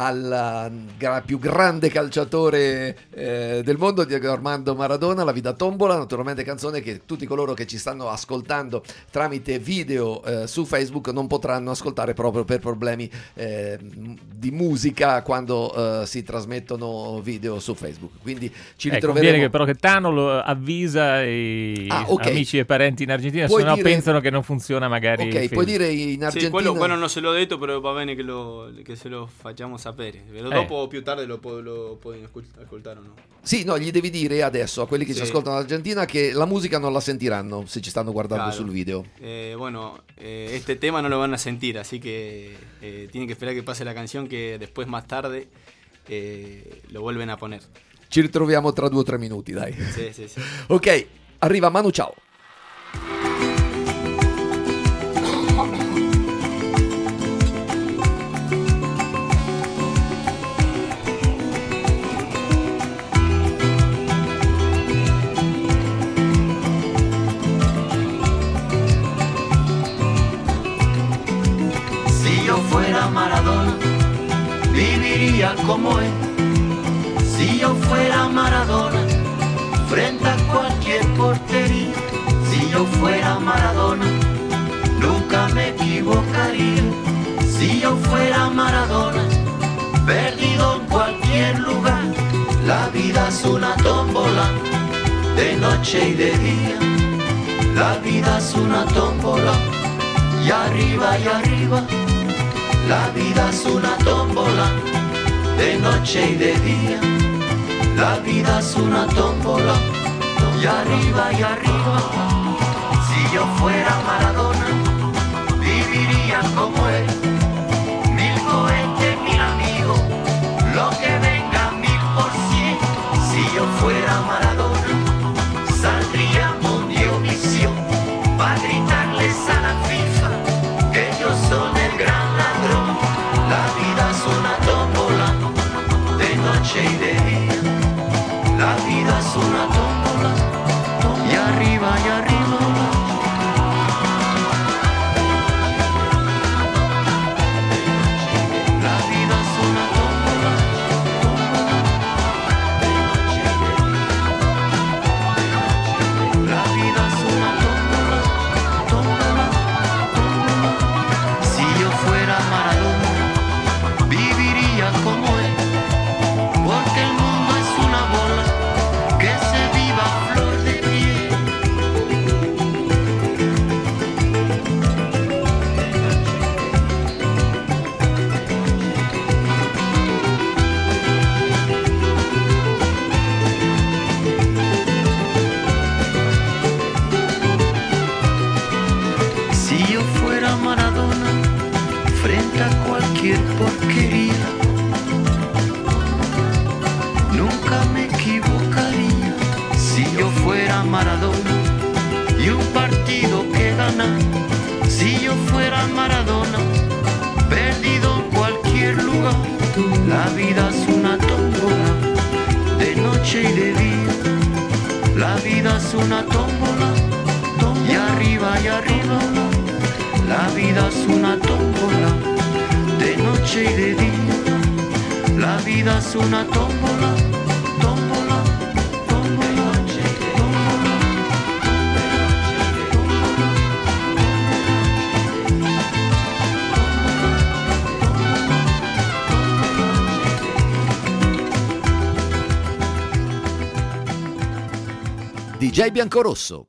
al uh, gra- più grande calciatore eh, del mondo, Diego Armando Maradona, La vita a tombola, naturalmente canzone che tutti coloro che ci stanno ascoltando tramite video eh, su Facebook non potranno ascoltare proprio per problemi eh, di musica quando eh, si trasmettono video su Facebook. Quindi ci Ecco, ritroveremo. conviene che però che Tano lo avvisa i Ah, ok. amici e parenti in Argentina, Puoi se no dire- pensano che non funziona magari il Ok, film. puoi dire in Sì, Argentina. quello, quello non se l'ho detto, però va bene che, lo, che se lo facciamo sapere. Però Eh. dopo o più tardi lo, po- lo puoi ascoltare o no. Sì, no, gli devi dire adesso a quelli che ci Sì. ascoltano in Argentina che la musica non la sentiranno se ci stanno guardando Claro. sul video. Eh, bueno, eh, este tema no lo van a sentir, así que eh, tienen que esperar que pase la canción que después más tarde eh, lo vuelven a poner. Ci ritroviamo tra due o tre minuti, dai. Sí, sí, sí. Ok, arriva Manu Chao. viviría como él. Si yo fuera Maradona, frente a cualquier portería. Si yo fuera Maradona, nunca me equivocaría. Si yo fuera Maradona, perdido en cualquier lugar. La vida es una tómbola, de noche y de día. La vida es una tómbola, y arriba y arriba. La vida es una tómbola, de noche y de día. La vida es una tómbola, y arriba y arriba. Si yo fuera Maradona, viviría como él. Mil cohetes, mil amigos, lo que venga mil por cien. Si yo fuera Maradona, saldría Mundiovisión para gritarles a la FIFA que ellos son el gran ladrón. La vida es una tómbola, de noche y de día. La vida es una tómbola, y arriba y arriba. La vida es una tómbola, la vida es una tómbola, tómbola, tómbola. Si yo fuera Maradona, viviría como él, porque el mundo es una bola que se viva a flor de piel. Si yo fuera Maradona, frente a cualquier porquería, nunca me equivocaría. Si yo fuera Maradona y un partido que ganar. Si yo fuera Maradona, perdido en cualquier lugar. La vida es una tómbola, de noche y de día. La vida es una tómbola, y arriba y arriba. La vida es una tómbola, de noche y de día. La vida es una tómbola, tómbola, tómbola, tómbola. D J Biancorosso.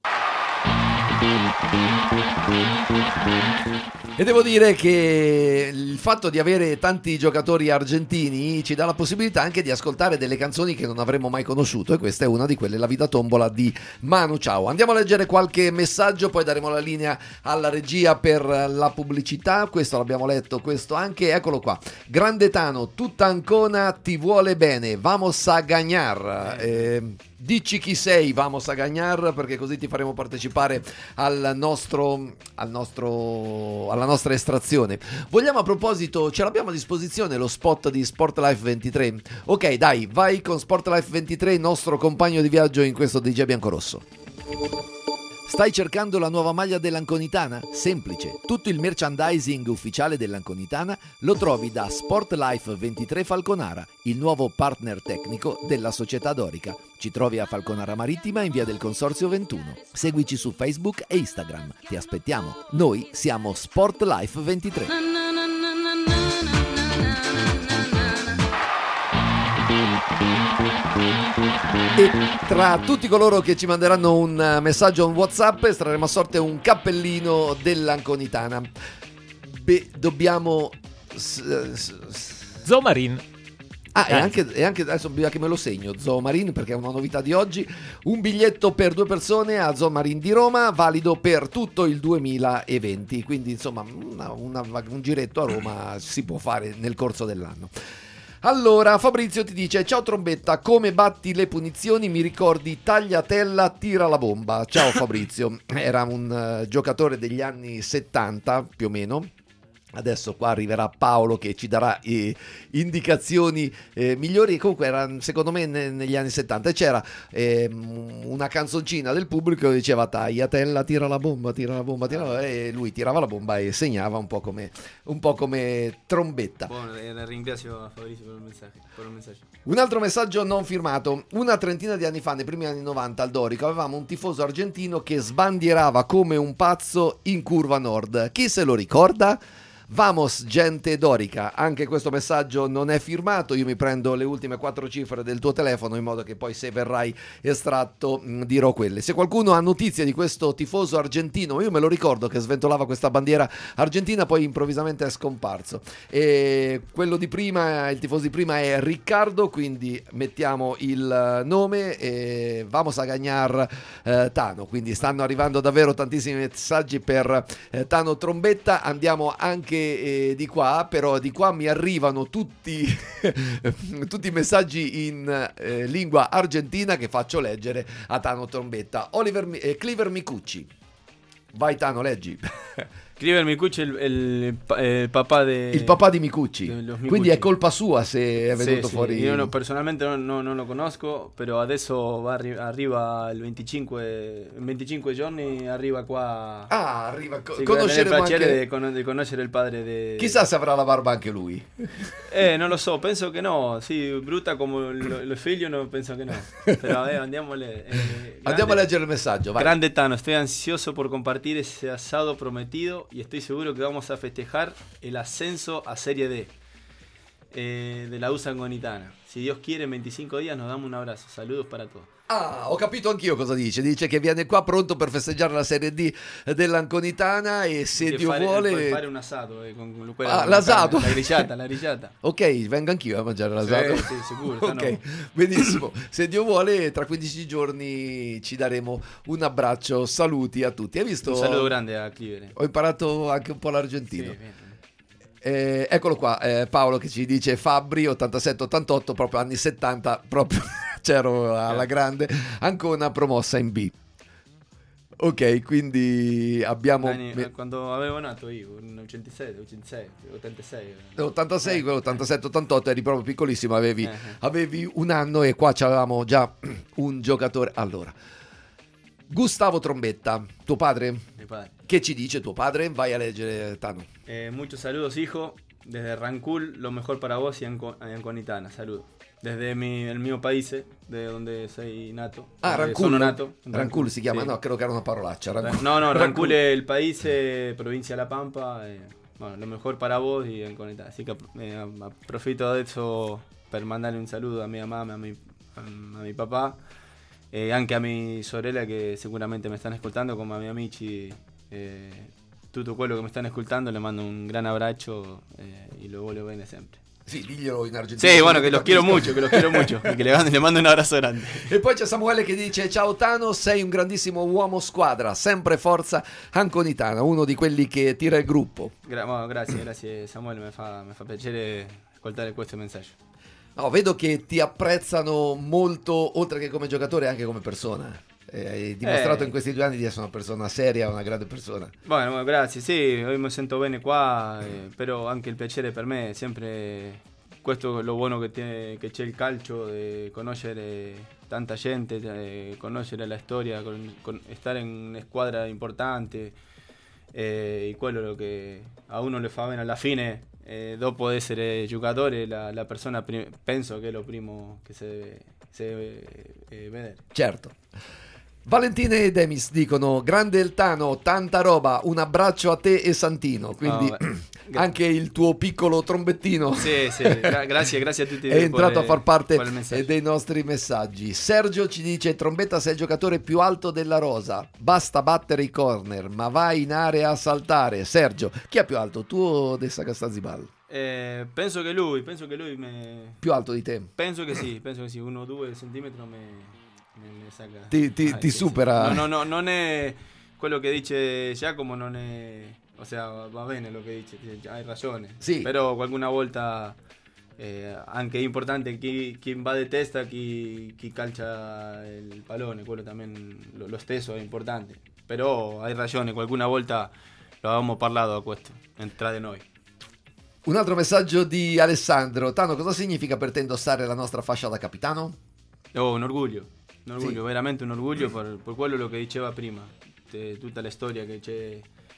E devo dire che il fatto di avere tanti giocatori argentini ci dà la possibilità anche di ascoltare delle canzoni che non avremmo mai conosciuto, e questa è una di quelle, La Vita Tombola di Manu Chao. Andiamo a leggere qualche messaggio, poi daremo la linea alla regia per la pubblicità. Questo l'abbiamo letto, questo anche, eccolo qua. Grande Tano, tutta Ancona ti vuole bene, vamos a gagnar. Eh, dici chi sei, vamos a gagnar, perché così ti faremo partecipare al nostro, al nostro, alla nostra estrazione. Vogliamo, a proposito, ce l'abbiamo a disposizione lo spot di Sportlife ventitré? Ok, dai, vai con Sportlife ventitré, nostro compagno di viaggio in questo D J Biancorosso. Stai cercando la nuova maglia dell'Anconitana? Semplice, tutto il merchandising ufficiale dell'Anconitana lo trovi da Sportlife ventitré Falconara, il nuovo partner tecnico della società dorica. Ci trovi a Falconara Marittima in via del Consorzio ventuno. Seguici su Facebook e Instagram. Ti aspettiamo. Noi siamo Sportlife ventitré. E tra tutti coloro che ci manderanno un messaggio, un WhatsApp, estrarremo a sorte un cappellino dell'Anconitana. Beh, dobbiamo Zoomarin. Ah, e anche, e anche adesso bisogna che me lo segno, Zoomarin, perché è una novità di oggi. Un biglietto per due persone a Zoomarin di Roma, valido per tutto il duemilaventi. Quindi insomma una, una, un giretto a Roma si può fare nel corso dell'anno. Allora, Fabrizio ti dice: ciao Trombetta, come batti le punizioni mi ricordi Tagliatella tira la bomba. Ciao Fabrizio. Era un uh, giocatore degli anni settanta più o meno, Adesso qua arriverà Paolo che ci darà eh, indicazioni eh, migliori. Comunque era secondo me ne, negli anni settanta e c'era eh, una canzoncina del pubblico che diceva tagliatella, tira la bomba, tira la bomba, tira la... e lui tirava la bomba e segnava un po' come, un po' come trombetta. Buono, le ringrazio a Fabrizio per il messaggio, per il messaggio. Un altro messaggio non firmato. Una trentina di anni fa, nei primi anni novanta, al Dorico avevamo un tifoso argentino che sbandierava come un pazzo in curva nord. Chi se lo ricorda? Vamos gente dorica. Anche questo messaggio non è firmato. Io mi prendo le ultime quattro cifre del tuo telefono in modo che poi se verrai estratto mh, dirò quelle. Se qualcuno ha notizie di questo tifoso argentino, io me lo ricordo che sventolava questa bandiera argentina, poi improvvisamente è scomparso. E quello di prima, il tifoso di prima è Riccardo, quindi mettiamo il nome e vamos a gagnar eh, Tano. Quindi stanno arrivando davvero tantissimi messaggi per eh, Tano Trombetta. Andiamo anche Eh, di qua, però di qua mi arrivano tutti tutti i messaggi in eh, lingua argentina che faccio leggere a Tano Trombetta. Oliver eh, Cliver Micucci, vai Tano, leggi. Cliver Micucci è il, il, il papà de, il papà di Micucci, Micucci. Quindi è colpa sua se è venuto sì, fuori. Sì. Io no, personalmente non, non, non lo conosco, però adesso va, arriva il venticinque, venticinque giorni, arriva qua. Ah, arriva, co- sì, conosceremo il piacere anche... di, con- di conoscere il padre de... Chissà se avrà la barba anche lui. Eh, non lo so, penso che no, sì, brutta come lo, lo figlio, no, penso che no. Però eh, andiamo, le, eh, andiamo a leggere il messaggio, vai. Grande Tano, estoy ansioso por compartir ese asado prometido y estoy seguro que vamos a festejar el ascenso a Serie D eh, de la U Sangonitana. Si Dios quiere, en venticinque días nos damos un abrazo. Saludos para todos. Ah, ho capito anch'io cosa dice. Dice che viene qua pronto per festeggiare la Serie D dell'Anconitana e se che Dio fare, vuole... Puoi fare un asado eh, con, con quella, ah, l'asato? La grigliata, la grigliata. Ok, vengo anch'io a mangiare l'asato. Sì, sì, sicuro. Ok, no. benissimo. Se Dio vuole, tra quindici giorni ci daremo un abbraccio. Saluti a tutti. Hai visto? Un saluto grande a Clivere. Ho imparato anche un po' l'argentino. Sì, bene. Eh, eccolo qua, eh, Paolo che ci dice Fabbri ottantasette ottantotto, proprio anni settanta, proprio c'ero alla grande, Ancona promossa in B. Ok, quindi abbiamo Anni, quando avevo nato io, ottantasette, ottantasei, ottantasei. ottantasei, eh, quello ottantasette ottantotto eri proprio piccolissimo, avevi, eh, eh. avevi un anno e qua c'avevamo già un giocatore. Allora, Gustavo Trombetta, tuo padre? Mi padre. Che ci dice tuo padre? Vai a leggere, Tano. Eh, muchos saludos, hijo. Desde Rancul, lo mejor para vos y Anco- Anconitana. Saludos. Desde mi, el mio paese, de donde sei nato. Ah, Eh, Rancul. sono nato. Rancul, Rancul si chiama? sì. No, credo che era una parolaccia. Rancul. No, no, Rancul è il paese, provincia de La Pampa. Eh, bueno, lo mejor para vos y Anconitana. Así que eh, approfitto adesso per mandare un saludo a mia mamma, a mi, a, a mi papà e anche a mi sorella che sicuramente mi stanno ascoltando, come a miei amici. Eh, tutto quello che mi stanno ascoltando, le mando un gran abbraccio eh, y lo voglio bene sempre. Sì, diglielo in argentino. Sí, bueno, que los quiero mucho, que los quiero mucho y que le mando, le mando un abrazo grande. E poi c'è Samuele che dice: ciao Tano, sei un grandissimo uomo squadra, sempre forza Anconitana, uno di quelli che tira il gruppo. Gra- bueno, grazie, grazie Samuel, mi fa, mi fa piacere ascoltare questo messaggio. No, vedo che ti apprezzano molto, oltre che come giocatore, anche come persona. Eh, hai dimostrato Eh. in questi due anni di essere una persona seria, una grande persona. Bueno, bueno, grazie, sì, oggi mi sento bene qua, eh, però anche il piacere per me, sempre questo è lo buono che, tiene, che c'è il calcio, di conoscere tanta gente, eh, conoscere la storia, con, con, stare in una squadra importante, eh, e quello è lo che a uno le fa bene alla fine, eh, dopo essere giocatore, la, la persona prim- penso che è lo primo che si deve, si deve eh, vedere. Certo. Valentina e Demis dicono: grande il Tano, tanta roba, un abbraccio a te e Santino. Quindi Oh, anche il tuo piccolo trombettino Sì, sì, gra- grazie, grazie a tutti. è entrato per- a far parte per il messaggio. dei nostri messaggi. Sergio ci dice: Trombetta, sei il giocatore più alto della rosa, basta battere i corner, ma vai in area a saltare. Sergio, chi è più alto, tu o De Sagastazibal? Eh, penso che lui, penso che lui me... Più alto di te? Penso che sì, penso che sì, uno o due centimetri me, me, me saca. Ti, ti- Ah, ti sì, supera. sì. No, no, no, non è quello che dice Giacomo, non è... O sea, va bene lo che dice, hai ragione. Sì. Però qualcuna volta eh, anche è importante chi, chi va di testa, chi, chi calcia il pallone, quello también, lo, lo stesso è importante. Però hai ragione, qualcuna volta lo avevamo parlato a questo, tra di noi. Un altro messaggio di Alessandro. Tano, cosa significa per te indossare la nostra fascia da capitano? Oh, un orgoglio, un orgoglio, Sì. veramente un orgoglio per, per quello lo che diceva prima, de tutta la storia che c'è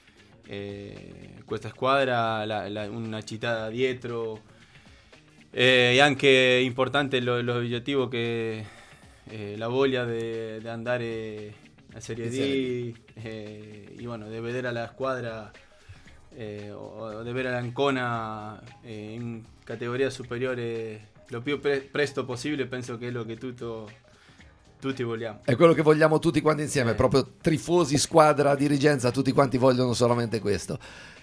eh, questa squadra, la, la, una città dietro eh, e anche importante lo, l'obiettivo che eh, la voglia de, de andare a Serie D eh, y bueno, de vedere la squadra eh, o de ver a l'Ancona eh, in categoria superiore lo più pre- presto possibile, penso che è lo che tutto, tutti vogliamo. È quello che vogliamo tutti quanti insieme, Eh. proprio tifosi, squadra, dirigenza, tutti quanti vogliono solamente questo.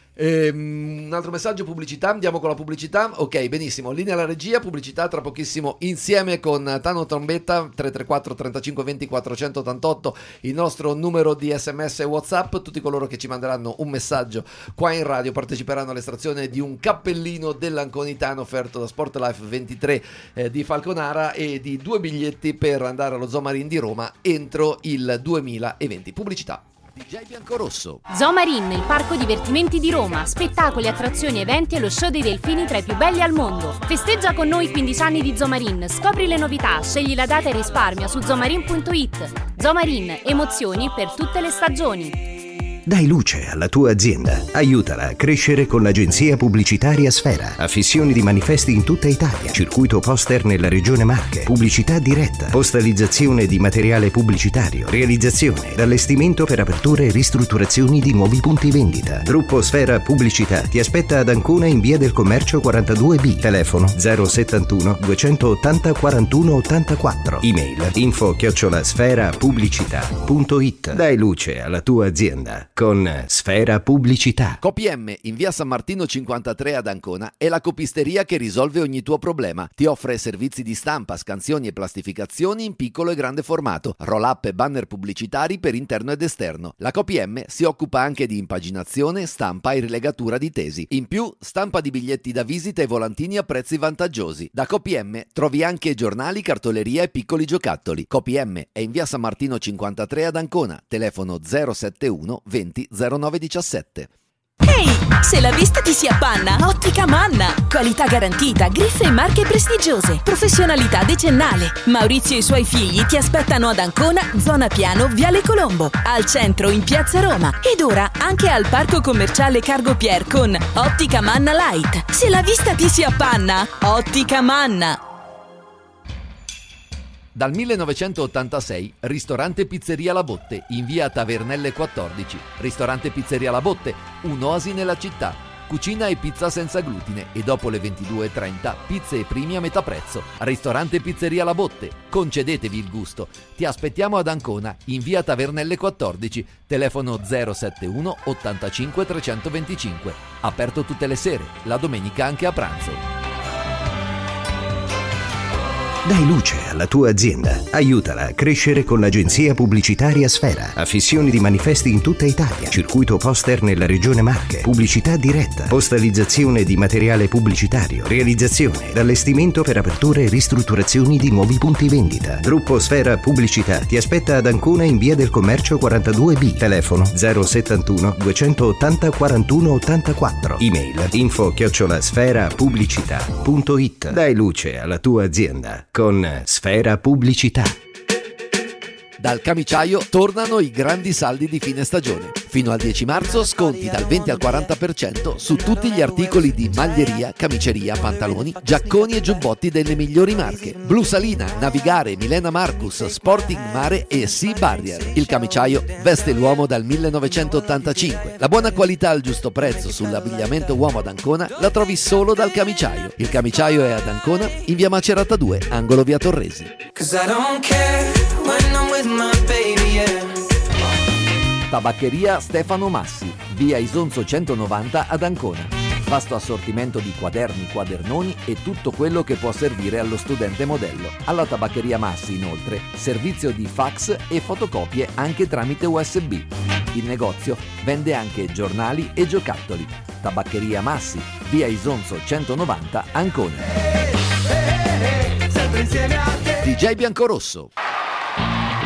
Ehm, un altro messaggio, pubblicità, andiamo con la pubblicità. Ok, benissimo, linea alla regia, pubblicità tra pochissimo insieme con Tano Trombetta. Tre tre quattro trentacinque venti quattrocentottantotto il nostro numero di sms e WhatsApp. Tutti coloro che ci manderanno un messaggio qua in radio parteciperanno all'estrazione di un cappellino dell'Anconitano offerto da Sport Life ventitré eh, di Falconara e di due biglietti per andare allo Zomarin di Roma entro il duemilaventi. Pubblicità. D J Biancorosso. Zomarin, il parco divertimenti di Roma. Spettacoli, attrazioni, eventi e lo show dei delfini tra i più belli al mondo. Festeggia con noi quindici anni di Zomarin. Scopri le novità, scegli la data e risparmia su zomarin punto it. Zomarin, emozioni per tutte le stagioni. Dai luce alla tua azienda. Aiutala a crescere con l'agenzia pubblicitaria Sfera. Affissioni di manifesti in tutta Italia. Circuito poster nella regione Marche. Pubblicità diretta. Postalizzazione di materiale pubblicitario. Realizzazione ed allestimento per aperture e ristrutturazioni di nuovi punti vendita. Gruppo Sfera Pubblicità ti aspetta ad Ancona in via del Commercio quarantadue B. Telefono zero settantuno duecentottanta quarantuno ottantaquattro. Email info chiocciola sfera pubblicità punto it. Dai luce alla tua azienda con Sfera Pubblicità. CoPM in via San Martino cinquantatré ad Ancona è la copisteria che risolve ogni tuo problema. Ti offre servizi di stampa, scansioni e plastificazioni in piccolo e grande formato, roll-up e banner pubblicitari per interno ed esterno. La CoPM si occupa anche di impaginazione, stampa e rilegatura di tesi. In più, stampa di biglietti da visita e volantini a prezzi vantaggiosi. Da CoPM trovi anche giornali, cartoleria e piccoli giocattoli. CoPM è in via San Martino cinquantatré ad Ancona. Telefono zero settantuno venti zero nove diciassette. Ehi, se la vista ti si appanna, Ottica Manna. Qualità garantita, griffe e marche prestigiose, professionalità decennale. Maurizio e i suoi figli ti aspettano ad Ancona, zona Piano, Viale Colombo, al centro in Piazza Roma ed ora anche al Parco Commerciale Cargo Pier con Ottica Manna Light. Se la vista ti si appanna, Ottica Manna. Dal millenovecentottantasei, ristorante Pizzeria La Botte, in via Tavernelle quattordici. Ristorante Pizzeria La Botte, un'oasi nella città. Cucina e pizza senza glutine e dopo le ventidue e trenta pizze e primi a metà prezzo. Ristorante Pizzeria La Botte, concedetevi il gusto. Ti aspettiamo ad Ancona, in via Tavernelle quattordici, telefono zero settantuno ottantacinque trecentoventicinque. Aperto tutte le sere, la domenica anche a pranzo. Dai luce alla tua azienda. Aiutala a crescere con l'agenzia pubblicitaria Sfera. Affissioni di manifesti in tutta Italia. Circuito poster nella regione Marche. Pubblicità diretta. Postalizzazione di materiale pubblicitario. Realizzazione ed allestimento per aperture e ristrutturazioni di nuovi punti vendita. Gruppo Sfera Pubblicità ti aspetta ad Ancona in via del Commercio quarantadue B. Telefono zero settantuno duecentottanta quarantuno ottantaquattro. Email info chiocciola sfera pubblicità punto it. Dai luce alla tua azienda con Sfera Pubblicità. Dal Camiciaio tornano i grandi saldi di fine stagione. Fino al dieci marzo sconti dal venti al quaranta per cento su tutti gli articoli di maglieria, camiceria, pantaloni, giacconi e giubbotti delle migliori marche. Blu Salina, Navigare, Milena Marcus, Sporting Mare e Sea Barrier. Il Camiciaio veste l'uomo dal millenovecentottantacinque. La buona qualità al giusto prezzo sull'abbigliamento uomo ad Ancona la trovi solo dal Camiciaio. Il Camiciaio è ad Ancona in via Macerata due, angolo via Torresi. Tabaccheria Stefano Massi, via Isonzo centonovanta ad Ancona. Vasto assortimento di quaderni, quadernoni e tutto quello che può servire allo studente modello. Alla Tabaccheria Massi, inoltre, servizio di fax e fotocopie anche tramite U S B. Il negozio vende anche giornali e giocattoli. Tabaccheria Massi, via Isonzo centonovanta, Ancona. D J Biancorosso.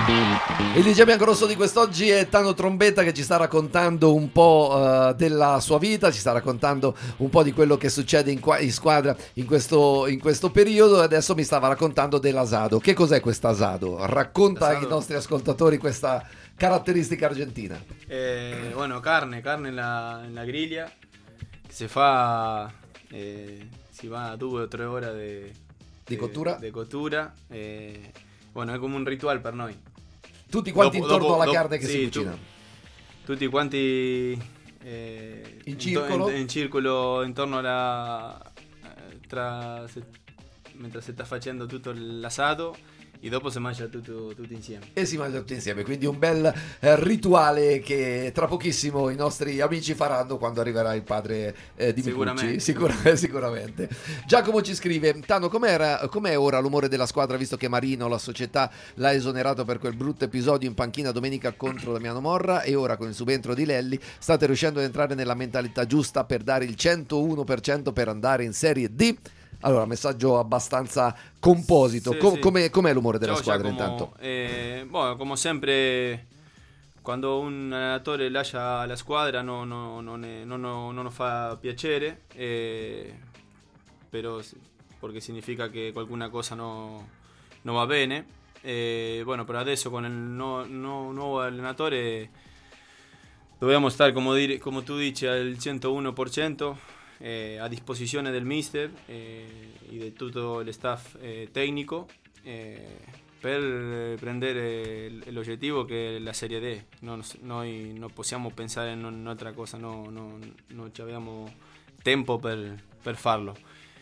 Il D J biancorosso di quest'oggi è Tano Trombetta, che ci sta raccontando un po' uh, della sua vita, ci sta raccontando un po' di quello che succede in, qua- in squadra in questo, in questo periodo, e adesso mi stava raccontando dell'asado. Che cos'è quest'asado? Racconta L'asado. ai nostri ascoltatori questa caratteristica argentina. Eh, bueno, carne, carne en la, en la griglia, que se fa, eh, si va a due o tre ore de, Di cottura? De, de cottura. Eh, bueno, è come un ritual per noi. Tutti quanti Dopo- intorno dopo- alla dopo- carne che sì, si tu- cucina. Tutti quanti eh, In to- circolo? in, in circolo intorno alla eh, tra se- mentre si sta facendo tutto l'asado, e dopo si mangia tutto, tutto insieme. E si mangia tutti insieme, quindi un bel eh, rituale che tra pochissimo i nostri amici faranno quando arriverà il padre eh, di Micucci. Sicuramente. Sicura- sicuramente. Giacomo ci scrive: Tano, com'era, com'è ora l'umore della squadra, visto che Marino, la società, l'ha esonerato per quel brutto episodio in panchina domenica contro Damiano Morra, e ora con il subentro di Lelli state riuscendo ad entrare nella mentalità giusta per dare il centouno per cento per andare in Serie D? Allora, messaggio abbastanza composito. Sì, Com- sì. Com'è, com'è l'umore della Ciao, squadra Giacomo. intanto? Eh, bueno, come sempre, quando un allenatore lascia la squadra no, no, non, è- non, no- non nos fa piacere, eh, però s- perché significa che qualcuna cosa no, non va bene. Eh, bueno, però adesso con il no- no- nuovo allenatore dobbiamo stare, come, dire, come tu dici, al centouno per cento. Eh, a disposizione del mister eh, e di tutto il staff eh, tecnico eh, per prendere l- l'obiettivo che è la Serie D. Non, noi non possiamo pensare in un'altra cosa, no, no, non abbiamo tempo per, per farlo.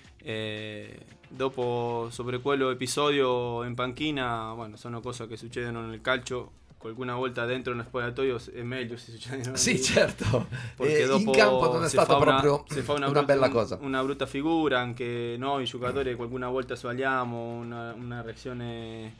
Eh, dopo, sobre quello episodio in panchina, bueno, sono cose che succedono nel calcio. Qualcuna volta dentro uno spogliatoio è meglio se succedono Sì, lì. certo. Perché Eh, dopo in campo non è si stata fa una- proprio si fa una, brutta- bella un- cosa. Una brutta figura, anche noi giocatori qualcuna volta sbagliamo, una, una reazione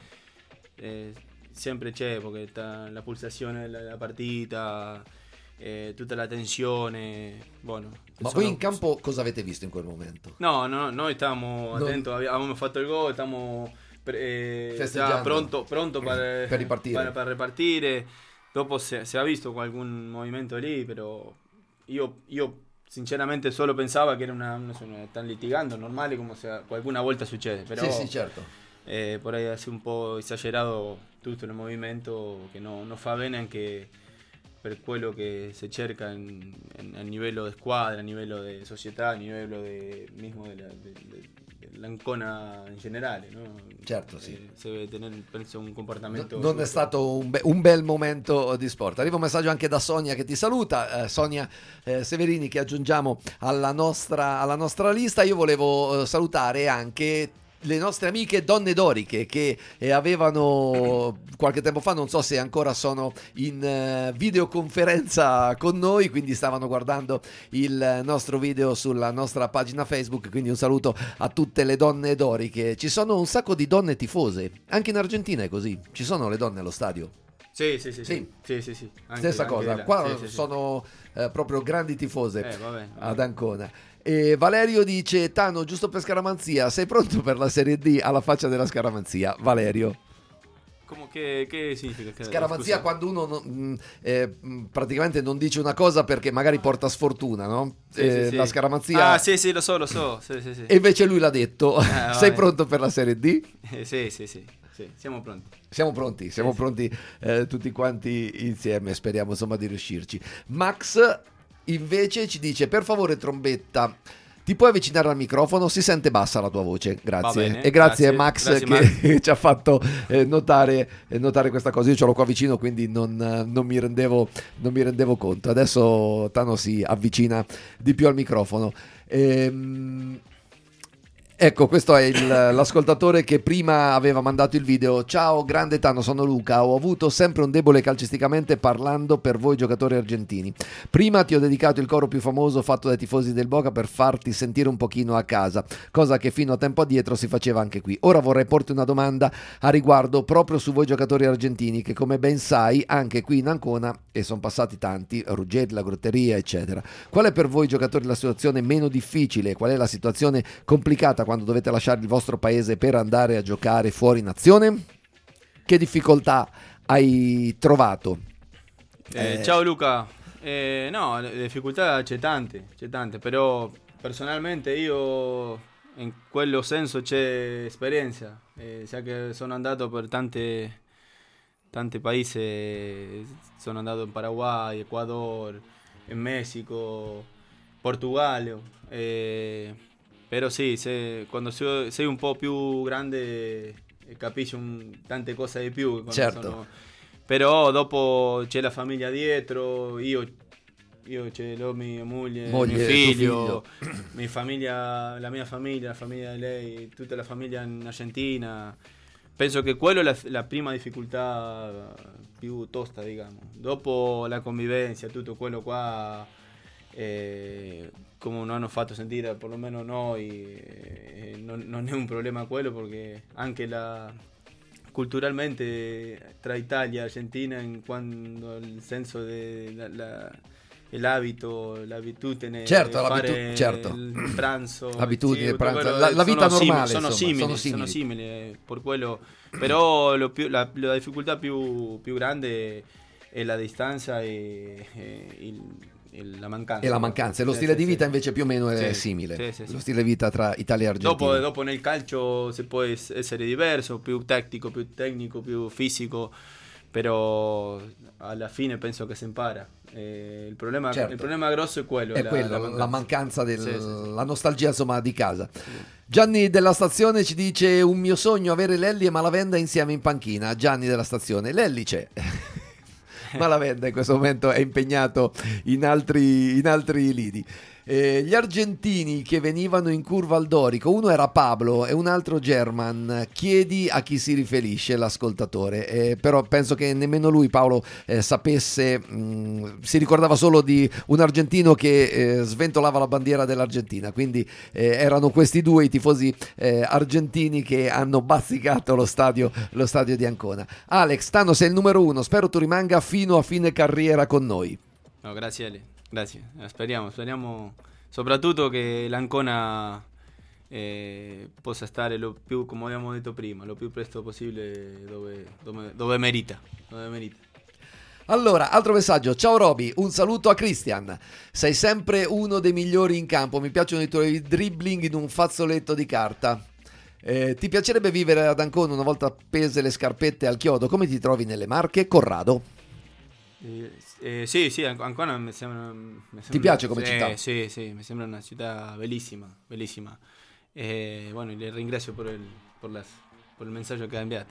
eh, sempre c'è, perché sta la pulsazione della partita, eh, tutta la tensione. Bueno, Ma sono- voi in campo cosa avete visto in quel momento? No, no, noi stiamo Non- attenti, abbiamo fatto il gol, stiamo eh, Festeggiando. già pronto, pronto per, Per ripartire. Per, per ripartire. Dopo se, se ha visto algún movimento lì, però io, io sinceramente solo pensava che era una, non so, están litigando, normale, come se qualcuna volta succede, però Sì, sì, certo. eh, por ahí hace un po' esagerato tutto il movimento, che no, non fa bene anche per quello che si cerca in, in- a livello di squadra, a livello di società, a livello de, mismo de la, de- de- de l'Ancona in generale, no? Certo, sì. Eh, si deve tenere, penso, un comportamento Non è giusto. stato un, be- un bel momento di sport. Arriva un messaggio anche da Sonia che ti saluta, eh, Sonia eh, Severini, che aggiungiamo alla nostra, alla nostra lista. Io volevo eh, salutare anche le nostre amiche donne doriche che eh, avevano qualche tempo fa, non so se ancora sono in eh, videoconferenza con noi, quindi stavano guardando il nostro video sulla nostra pagina Facebook, quindi un saluto a tutte le donne doriche. Ci sono un sacco di donne tifose, anche in Argentina è così, ci sono le donne allo stadio. Sì, sì, sì, Sì. sì, sì, sì, sì. Anche- Stessa anche cosa, là. qua Sì, sì, sì. sono eh, proprio grandi tifose Eh, vabbè, vabbè. ad Ancona. E Valerio dice: Tano, giusto per scaramanzia, sei pronto per la Serie D? Alla faccia della scaramanzia, Valerio. Come che, che significa? Che- Scaramanzia scusa. quando uno non- mh, eh, mh, praticamente non dice una cosa perché magari porta sfortuna, no? Sì, Eh, sì, sì. La scaramanzia. Ah, sì, sì, lo so, lo so. Sì, sì, sì. E invece lui l'ha detto. Eh, Sei vabbè. pronto per la Serie D? Eh, sì, sì, sì, sì, siamo pronti. Siamo pronti, siamo Sì, sì. pronti eh, tutti quanti insieme, speriamo insomma di riuscirci. Max invece ci dice: per favore Trombetta, ti puoi avvicinare al microfono? Si sente bassa la tua voce, grazie. bene, E grazie, grazie, Max grazie, che Max. ci ha fatto eh, notare, eh, notare questa cosa. Io ce l'ho qua vicino, quindi non, eh, non mi rendevo, non mi rendevo conto. Adesso Tano si avvicina di più al microfono. Ehm... Ecco, questo è il- l'ascoltatore che prima aveva mandato il video. Ciao, grande Tano, sono Luca. Ho avuto sempre un debole calcisticamente parlando per voi giocatori argentini. Prima ti ho dedicato il coro più famoso fatto dai tifosi del Boca per farti sentire un pochino a casa, cosa che fino a tempo addietro si faceva anche qui. Ora vorrei porti una domanda a riguardo proprio su voi giocatori argentini che, come ben sai, anche qui in Ancona, e sono passati tanti, Ruggeri, la Grotteria, eccetera. Qual è per voi giocatori la situazione meno difficile? Qual è la situazione complicata quando dovete lasciare il vostro paese per andare a giocare fuori nazione? Che difficoltà hai trovato? Eh, Eh, ciao Luca, eh, no, le difficoltà c'è tante, c'è tante, però personalmente io in quello senso c'è esperienza, eh, sia che sono andato per tante, tanti paesi, sono andato in Paraguay, Ecuador, in Messico, Portogallo, eh, però sì, se, quando sei, sei un po' più grande eh, capisci un, tante cose di più. quando Certo. sono- Però dopo c'è la famiglia dietro, io, io ce l'ho mia moglie, Moglie, mio tuo figlio, mia famiglia, la mia famiglia, la famiglia di lei, tutta la famiglia in Argentina. Penso che quello è la, la prima difficoltà più tosta, diciamo. Dopo la convivenza, tutto quello qua, eh, come non hanno fatto sentire, perlomeno noi, eh, non, non è un problema quello, perché anche la... culturalmente tra Italia e Argentina, in quando il senso dell'abito, l'abitudine, Certo, fare l'abitu- certo. il pranzo, L'abitudine, il tutto pranzo, quello, la- la vita sono normale, simili, sono insomma, simili, sono sono simili. simili, eh, per quello, però lo più- la, la difficoltà più, più grande è la distanza e, e il- e la mancanza. E la mancanza, e lo Sì, stile sì, di vita sì. invece più o meno è Sì, simile, sì, sì, sì. lo stile di vita tra Italia e Argentina. Dopo, dopo nel calcio si può es- essere diverso, più tattico, più tecnico, più fisico, però alla fine penso che si impara. Eh, il, problema, Certo. il problema grosso è quello. È la, quello, la la mancanza, mancanza, del, Sì, sì, sì. la nostalgia insomma di casa. Gianni della Stazione ci dice: un mio sogno avere Lelli e Malavenda insieme in panchina. Gianni della Stazione, Lelli c'è. Malavenda in questo momento è impegnato in altri, in altri lidi. Eh, gli argentini che venivano in curva al Dorico, uno era Pablo e un altro German. Chiedi a chi si riferisce l'ascoltatore. Eh, però penso che nemmeno lui, Paolo, eh, sapesse, mh, si ricordava solo di un argentino che eh, sventolava la bandiera dell'Argentina, quindi eh, erano questi due i tifosi eh, argentini che hanno bazzicato lo stadio, lo stadio di Ancona. Alex, Tano sei il numero uno, spero tu rimanga fino a fine carriera con noi. No, grazie Ale, grazie. Eh, Speriamo, speriamo soprattutto che l'Ancona eh, possa stare lo più, come abbiamo detto prima, lo più presto possibile dove, dove, dove merita, dove merita. Allora, altro messaggio. Ciao Roby, un saluto a Christian. Sei sempre uno dei migliori in campo. Mi piacciono i tuoi dribbling in un fazzoletto di carta. Eh, ti piacerebbe vivere ad Ancona una volta appese le scarpette al chiodo? Come ti trovi nelle Marche? Corrado. Eh, eh, sì, sì, An- Ancona mi sembra, mi sembra- Ti piace come sì, città? Sì, sì, mi sembra una città bellissima, bellissima. E bueno, le ringrazio per il, per las- per il messaggio che ha inviato.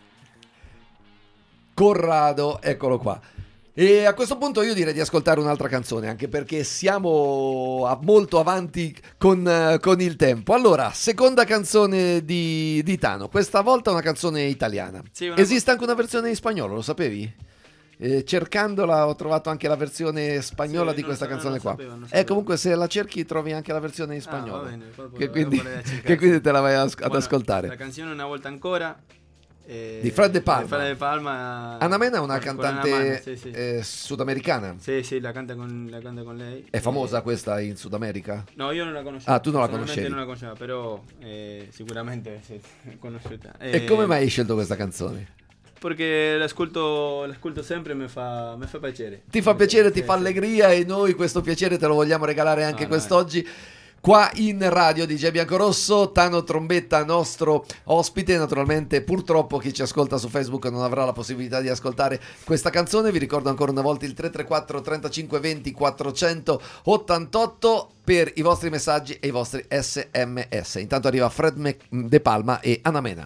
Corrado, eccolo qua. E a questo punto io direi di ascoltare un'altra canzone, anche perché siamo a- molto avanti con, eh, con il tempo. Allora, seconda canzone di, di Tano, questa volta una canzone italiana. Sì, una- Esiste anche una versione in spagnolo, lo sapevi? Eh, cercandola ho trovato anche la versione spagnola Sì, di non questa lo canzone sapevo, qua. non lo Eh, sapevo. comunque se la cerchi trovi anche la versione in Ah, spagnolo. va bene, poi- che, poi- quindi, poi la cercare. che quindi te la vai a- ad Bueno, ascoltare. La canzone Una volta ancora eh, Di Fred De Palma. di Fred De Palma. Anna Mena è una con- con cantante Anna Mena, sì, sì. eh, sudamericana. Sì, sì, la canta con, la canta con lei. È famosa Eh, questa in Sud America? No, io non la conoscevo. Ah, tu non la Personalmente conoscevi. non la conoscevo, però eh, sicuramente sì, è conosciuta. E Eh, come mai hai scelto questa canzone? Perché l'ascolto, l'ascolto sempre e mi fa, mi fa piacere. Ti fa piacere, ti Sì, fa sì. allegria e noi questo piacere te lo vogliamo regalare anche No, no, quest'oggi. Qua in radio D J Biancorosso, Tano Trombetta, nostro ospite. Naturalmente, purtroppo, chi ci ascolta su Facebook non avrà la possibilità di ascoltare questa canzone. Vi ricordo ancora una volta il tre tre quattro trentacinque venti quattrocentottantotto per i vostri messaggi e i vostri sms. Intanto arriva Fred Me- De Palma e Anna Mena.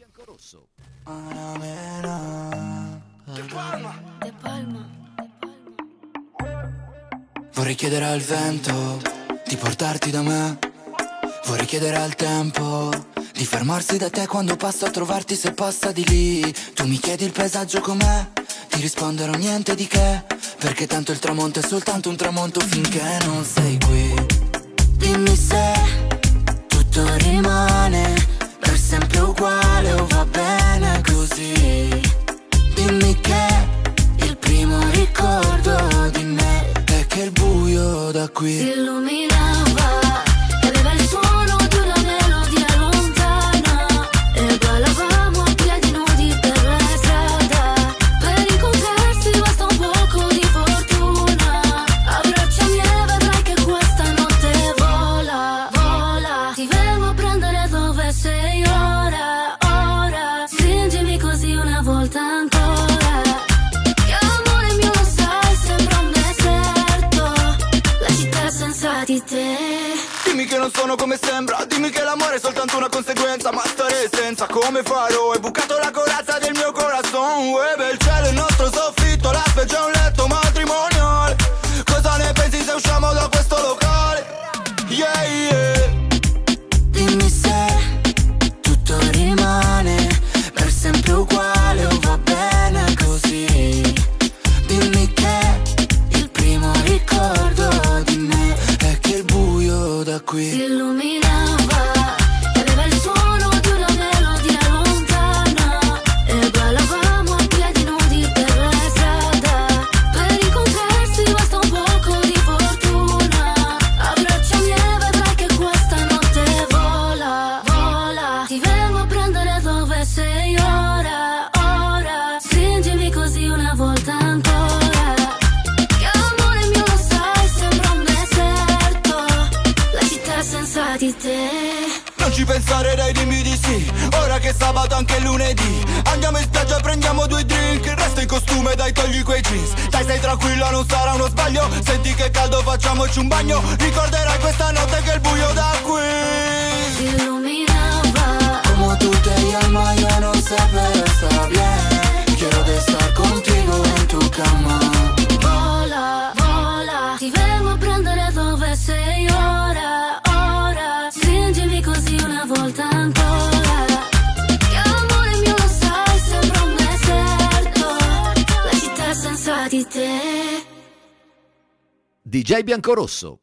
De Palma. Vorrei chiedere al vento di portarti da me. Vorrei chiedere al tempo di fermarsi da te quando passo a trovarti, se passa di lì. Tu mi chiedi il paesaggio com'è, ti risponderò niente di che, perché tanto il tramonto è soltanto un tramonto finché non sei qui. Dimmi se tutto rimane per sempre uguale o va bene così. Dimmi che il primo ricordo di me è che il buio da qui si illuminava e aveva il suono di una melodia lontana e ballavamo a piedi nudi per la strada per volta ancora. Che amore mio lo sai, sembra un deserto, la città senza di te. Dimmi che non sono come sembra, dimmi che l'amore è soltanto una conseguenza, ma stare senza come farò? Hai bucato la corazza del mio corazon. Uè, il cielo è il nostro soffitto, la specie è un letto matrimoniale. Cosa ne pensi se usciamo da questo locale? Yeah, yeah. Dimmi se tutto rimane per sempre uguale o va bene così. Dimmi che il primo ricordo di me è che il buio da qui si illuminava e aveva il suono di una melodia lontana, e ballavamo a piedi nudi per la strada. Per incontrarsi basta un poco di fortuna, abbracciami e vedrai che questa notte vola, vola. Ti vengo a prendere dove sei ora, ora. Stringimi così una volta ancora. Che amore mio lo sai, sembra un deserto, la città senza di te. Non ci pensare, dai, dimmi di sì. Ora che è sabato anche lunedì, andiamo in spiaggia e prendiamo due drink. Il resto in costume, dai, togli quei jeans. Dai, stai tranquilla, non sarà uno sbaglio. Senti che caldo, facciamoci un bagno. Ricorderai questa notte che il buio da qui si illuminava. Como tú te llamas, yo no sé, pero está bien. Quiero de estar contigo en tu cama. Vola, vola. Ti vengo a prendere dove sei ora, ora. Stringimi così una volta ancora. Che amore mio lo sai, sembra un deserto, la città senza di te. D J Biancorosso.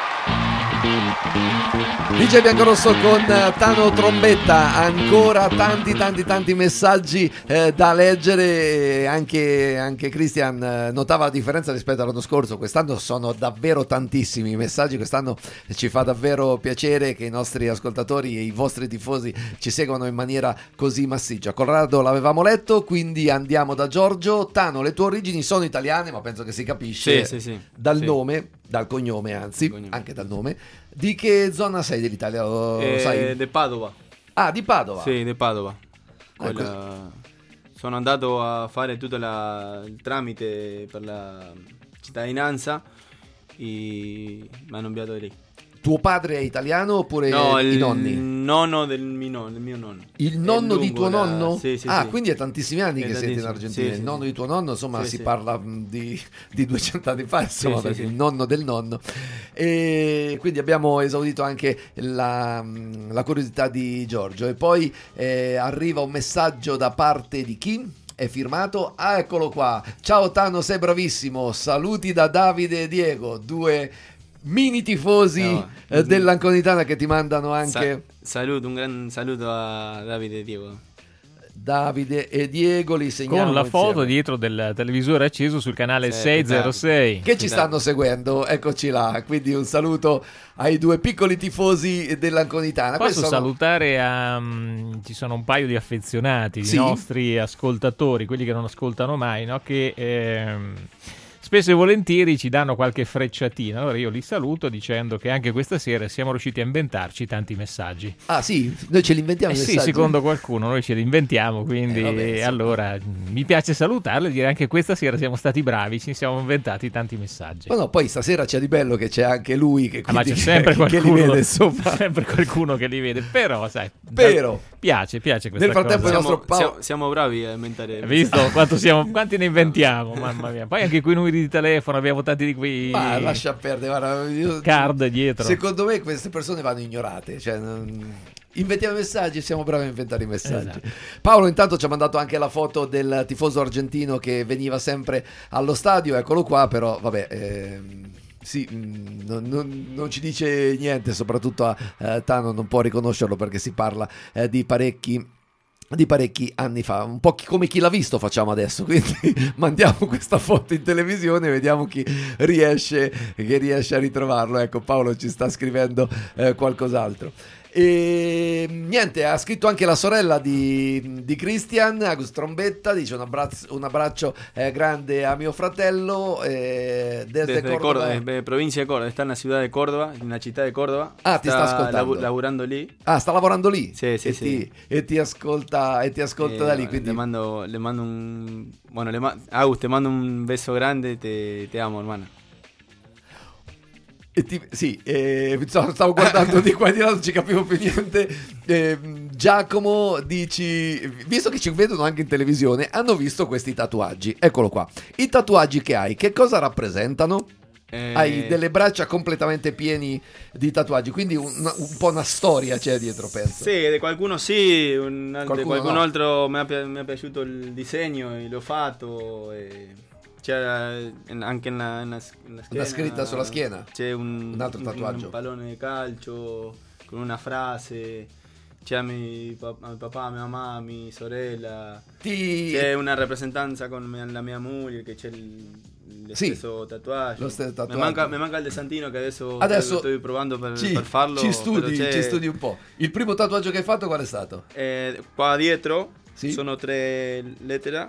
D J Biancorosso con Tano Trombetta. Ancora tanti tanti tanti messaggi eh, da leggere. Anche, anche Christian eh, notava la differenza rispetto all'anno scorso. Quest'anno sono davvero tantissimi i messaggi. Quest'anno ci fa davvero piacere che i nostri ascoltatori e i vostri tifosi ci seguano in maniera così massiccia. Corrado l'avevamo letto, quindi andiamo da Giorgio. Tano, le tue origini sono italiane, ma penso che si capisce sì, sì, sì. dal sì. nome, dal cognome anzi, cognome. Anche dal nome. Di che zona sei dell'Italia? Lo eh, sai? Di Padova. Ah, di Padova? Sì, di Padova. Quella... Quella... Sono andato a fare tutto la... il tramite per la cittadinanza e mi hanno inviato lì. Tuo padre è italiano oppure no, i il nonni? nonno del mio nonno, del mio nonno. Il nonno di tuo la... nonno? Sì, sì, ah, sì. quindi è tantissimi anni è che siete in Argentina. Sì, il sì, nonno sì. di tuo nonno, insomma, sì, si sì. parla di, di duecento anni fa, insomma, sì, perché sì, il sì. nonno del nonno. E quindi abbiamo esaudito anche la, la curiosità di Giorgio. E poi eh, arriva un messaggio da parte di chi? È firmato, ah, eccolo qua. Ciao Tano, sei bravissimo. Saluti da Davide e Diego, due mini tifosi no, eh, dell'Anconitana che ti mandano anche Sa- saluto, un gran saluto a Davide e Diego. Davide e Diego li segniamo con la foto insieme. dietro del televisore acceso sul canale Sì, seicentosei che ci stanno seguendo, eccoci là, quindi un saluto ai due piccoli tifosi dell'Anconitana. Posso sono... salutare a, um, ci sono un paio di affezionati, sì? i nostri ascoltatori, quelli che non ascoltano mai, no? Che ehm, spesso e volentieri ci danno qualche frecciatina. Allora io li saluto dicendo che anche questa sera siamo riusciti a inventarci tanti messaggi. Ah sì? Noi ce li inventiamo eh i sì, messaggi? secondo qualcuno noi ce li inventiamo, quindi eh, vabbè, allora mi piace salutarlo e dire anche questa sera siamo stati bravi, ci siamo inventati tanti messaggi. Ma no, poi stasera c'è di bello che c'è anche lui che, Ah, ma c'è che, sempre qualcuno, che li vede, insomma. sempre qualcuno che li vede, però sai, Però piace, piace questa nel frattempo cosa. il nostro Siamo, Paolo... siamo, siamo bravi a inventare. Hai visto quanto siamo, quanti ne inventiamo, mamma mia. Poi anche quei numeri di telefono abbiamo tanti di quei Ma lascia perdere, guarda, io... card dietro. Secondo me queste persone vanno ignorate, cioè non... inventiamo i messaggi, siamo bravi a inventare i messaggi. Esatto. Paolo intanto ci ha mandato anche la foto del tifoso argentino che veniva sempre allo stadio, eccolo qua, però vabbè, ehm, sì, non, non, non ci dice niente, soprattutto a eh, Tano non può riconoscerlo perché si parla eh, di parecchi di parecchi anni fa, un po' chi, come chi l'ha visto facciamo adesso, quindi mandiamo questa foto in televisione e vediamo chi riesce, che riesce a ritrovarlo. Ecco, Paolo ci sta scrivendo eh, qualcos'altro. E niente, ha scritto anche la sorella di, di Christian, Agus Trombetta, dice un abbraccio, un abbraccio eh, grande a mio fratello eh, desde, Desde Córdoba. Córdoba, de provincia de Córdoba, está en la ciudad de Córdoba, en la città de Córdoba. Ah, ti sta ascoltando. labu- laburando lì. Ah, sta lavorando lì? Sì, sì, e sì. Ti, e ti ascolta, e ti ascolta Eh, da lì, quindi le mando, le mando un... Bueno, le ma- Agus, te mando un beso grande, te, te amo, hermana. E ti- sì, eh, stavo stavo guardando di qua e di là, non ci capivo più niente. Eh, Giacomo, dici, visto che ci vedono anche in televisione, hanno visto questi tatuaggi. Eccolo qua. I tatuaggi che hai, che cosa rappresentano? Eh, Hai delle braccia completamente pieni di tatuaggi, quindi un, un po' una storia c'è dietro, penso. Sì, de qualcuno sì, un, al- Qualcuno de qualcun no. altro mi ha, pi- mi ha piaciuto il disegno e l'ho fatto. E c'era in- anche nella, nella, nella schiena, Una scritta sulla schiena? C'è un, Un altro tatuaggio. un pallone di calcio con una frase. C'è mi, pa- mi papà, mia mamma, mia sorella. Ti- C'è una rappresentanza con mia- la mia moglie che c'è il, lo Sì, stesso tatuaggio. lo stesso tatuaggio. Mi manca, mi manca il De Santino che adesso, Adesso sto provando per, ci, per farlo. ci studi, però c'è- ci studi un po'. Il primo tatuaggio che hai fatto qual è stato? Eh, qua dietro Sì. sono tre lettere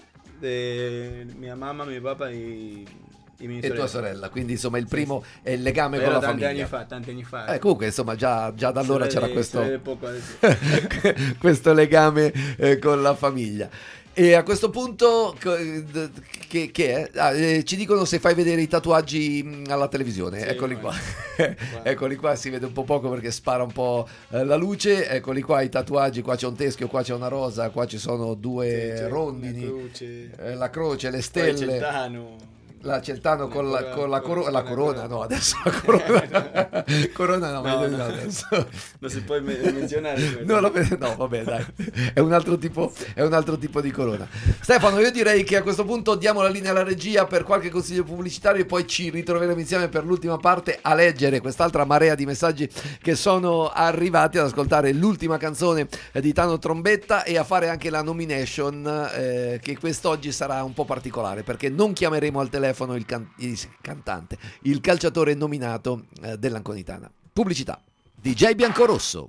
di mia mamma, mio papà e, e mia E sorella. tua sorella, quindi insomma il Sì, primo sì. è il legame Però con la tanti famiglia. anni fa, tanti anni fa. Eh, comunque insomma già, già da allora Si c'era vede- questo, si vede poco adesso. questo legame eh, con la famiglia. E a questo punto co- d- che, che è? Ah, eh, ci dicono se fai vedere i tatuaggi mh, alla televisione. Sì, Eccoli guarda. qua. Eccoli qua, si vede un po' poco perché spara un po' eh, la luce. Eccoli qua i tatuaggi, qua c'è un teschio, qua c'è una rosa, qua ci sono due Sì, c'è rondini, una croce. eh, la croce, le Poi stelle. Celtano. La Celtano con la, corona- con la, coro- con la una corona, corona. no, adesso la corona, corona no, No, meglio no. adesso. Non si può me- menzionare questo. No, lo vedo- no, vabbè, dai, è un altro tipo, è un altro tipo di corona. Stefano, io direi che a questo punto diamo la linea alla regia per qualche consiglio pubblicitario e poi ci ritroveremo insieme per l'ultima parte a leggere quest'altra marea di messaggi che sono arrivati, ad ascoltare l'ultima canzone di Tano Trombetta e a fare anche la nomination eh, che quest'oggi sarà un po' particolare perché non chiameremo al telefono il, can- il cantante, il calciatore nominato eh, dell'Anconitana. Pubblicità. D J Biancorosso.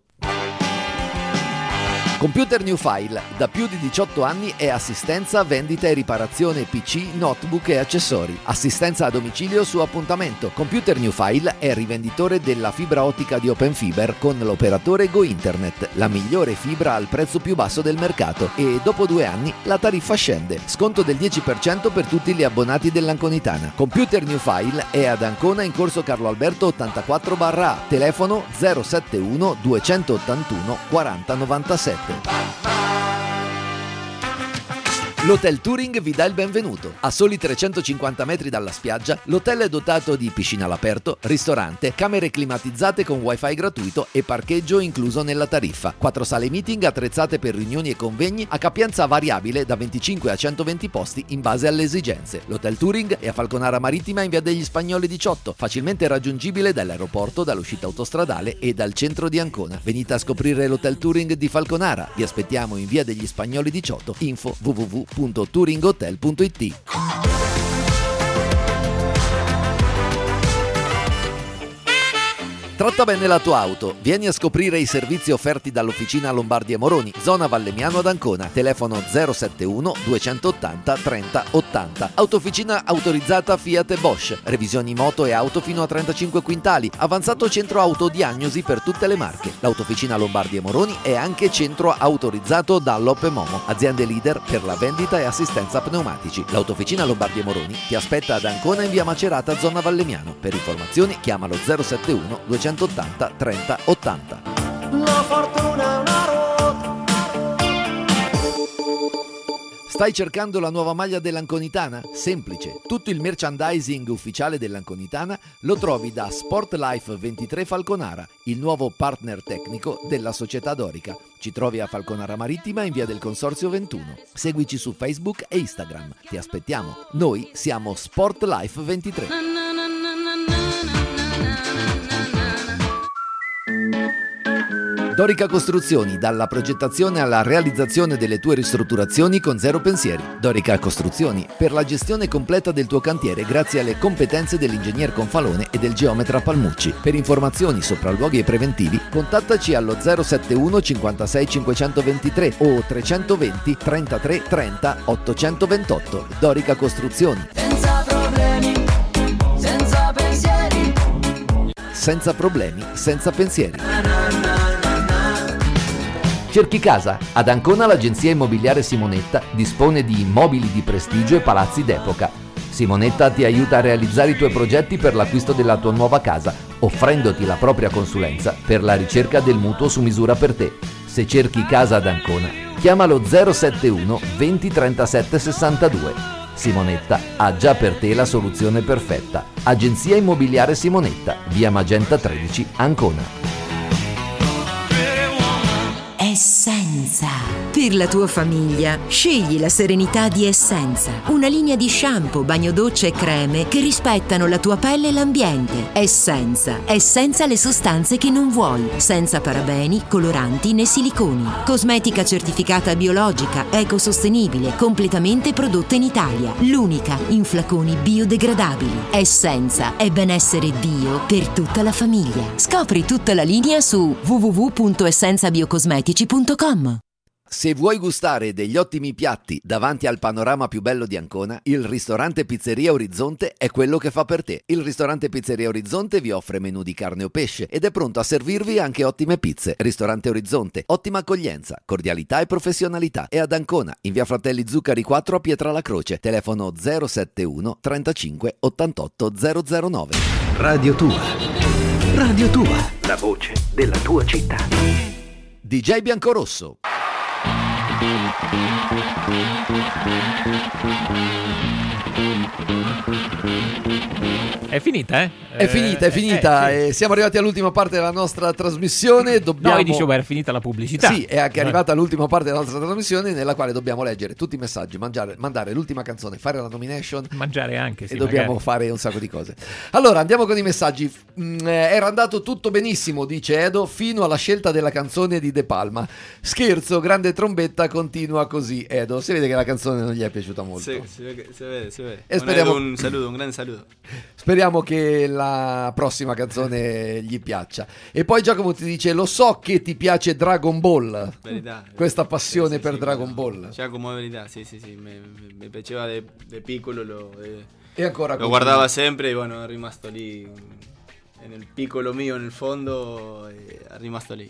Computer New File, da più di diciotto anni è assistenza, vendita e riparazione P C, notebook e accessori. Assistenza a domicilio su appuntamento. Computer New File è rivenditore della fibra ottica di Open Fiber con l'operatore Go Internet, la migliore fibra al prezzo più basso del mercato e dopo due anni la tariffa scende. Sconto del dieci per cento per tutti gli abbonati dell'Anconitana. Computer New File è ad Ancona in corso Carlo Alberto ottantaquattro barra A, telefono zero sette uno due otto uno quaranta novantasette. L'Hotel Touring vi dà il benvenuto. A soli trecentocinquanta metri dalla spiaggia, l'hotel è dotato di piscina all'aperto, ristorante, camere climatizzate con wifi gratuito e parcheggio incluso nella tariffa. Quattro sale meeting attrezzate per riunioni e convegni a capienza variabile da venticinque a centoventi posti in base alle esigenze. L'Hotel Touring è a Falconara Marittima in via degli Spagnoli diciotto, facilmente raggiungibile dall'aeroporto, dall'uscita autostradale e dal centro di Ancona. Venite a scoprire l'Hotel Touring di Falconara. Vi aspettiamo in via degli Spagnoli diciotto. Info w w w punto touringhotel punto i t. Tratta bene la tua auto. Vieni a scoprire i servizi offerti dall'Officina Lombardi e Moroni, zona Vallemiano ad Ancona. Telefono zero sette uno due otto zero trenta ottanta. Autofficina autorizzata Fiat e Bosch. Revisioni moto e auto fino a trentacinque quintali. Avanzato centro autodiagnosi per tutte le marche. L'Autofficina Lombardi e Moroni è anche centro autorizzato Dunlop e Momo, aziende leader per la vendita e assistenza pneumatici. L'Autofficina Lombardi e Moroni ti aspetta ad Ancona in via Macerata, zona Vallemiano. Per informazioni chiamalo zero sette uno due otto zero trenta ottanta. La fortuna è una ruota. Stai cercando la nuova maglia dell'Anconitana? Semplice. Tutto il merchandising ufficiale dell'Anconitana lo trovi da Sportlife ventitré Falconara, il nuovo partner tecnico della società Dorica. Ci trovi a Falconara Marittima in via del Consorzio ventuno. Seguici su Facebook e Instagram. Ti aspettiamo. Noi siamo Sportlife ventitré. Dorica Costruzioni, dalla progettazione alla realizzazione delle tue ristrutturazioni con zero pensieri. Dorica Costruzioni, per la gestione completa del tuo cantiere grazie alle competenze dell'ingegner Confalone e del geometra Palmucci. Per informazioni, sopralluoghi e preventivi, contattaci allo zero sette uno cinquantasei cinquecentoventitré o trecentoventi trentatré trenta ottocentoventotto. Dorica Costruzioni. Senza problemi, senza pensieri. Senza problemi, senza pensieri. Cerchi casa? Ad Ancona l'agenzia immobiliare Simonetta dispone di immobili di prestigio e palazzi d'epoca. Simonetta ti aiuta a realizzare i tuoi progetti per l'acquisto della tua nuova casa, offrendoti la propria consulenza per la ricerca del mutuo su misura per te. Se cerchi casa ad Ancona, chiamalo zero sette uno venti trentasette sessantadue. Simonetta ha già per te la soluzione perfetta. Agenzia immobiliare Simonetta, via Magenta tredici, Ancona. Essenza. Per la tua famiglia, scegli la serenità di Essenza. Una linea di shampoo, bagno doccia e creme che rispettano la tua pelle e l'ambiente. Essenza. È senza le sostanze che non vuoi. Senza parabeni, coloranti né siliconi. Cosmetica certificata biologica, ecosostenibile, completamente prodotta in Italia. L'unica in flaconi biodegradabili. Essenza è benessere bio per tutta la famiglia. Scopri tutta la linea su w w w punto essenza biocosmetici punto com. Se vuoi gustare degli ottimi piatti davanti al panorama più bello di Ancona, il ristorante Pizzeria Orizzonte è quello che fa per te. Il ristorante Pizzeria Orizzonte vi offre menù di carne o pesce ed è pronto a servirvi anche ottime pizze. Ristorante Orizzonte, ottima accoglienza, cordialità e professionalità. È ad Ancona, in via Fratelli Zuccari quattro a Pietralacroce. Telefono zero sette uno trentacinque ottantotto zero zero nove. Radio Tua. Radio Tua. La voce della tua città. D J Biancorosso. È finita, eh? È finita, è finita. Eh, eh, sì. E siamo arrivati all'ultima parte della nostra trasmissione. Dobbiamo... No, io dicevo, era finita la pubblicità. Sì, è anche arrivata l'ultima parte della nostra trasmissione, nella quale dobbiamo leggere tutti i messaggi, mangiare, mandare l'ultima canzone, fare la nomination. Mangiare anche, sì. E dobbiamo magari. fare un sacco di cose. Allora, andiamo con i messaggi. Mm, era andato tutto benissimo, dice Edo, fino alla scelta della canzone di De Palma. Scherzo, grande trombetta, continua così. Edo, si vede che la canzone non gli è piaciuta molto. Sì, si vede, si vede, si vede. E speriamo... Un saluto, un grande saluto. Speriamo che la prossima canzone gli piaccia. E poi Giacomo ti dice: lo so che ti piace Dragon Ball. Verità. Questa passione sì, sì, per sì, Dragon no. Ball. Giacomo, è verità, sì, sì, sì. Mi, mi piaceva de, de piccolo, lo, eh, e ancora lo guardava sempre e bueno, è rimasto lì. Nel piccolo mio, nel fondo, è rimasto lì.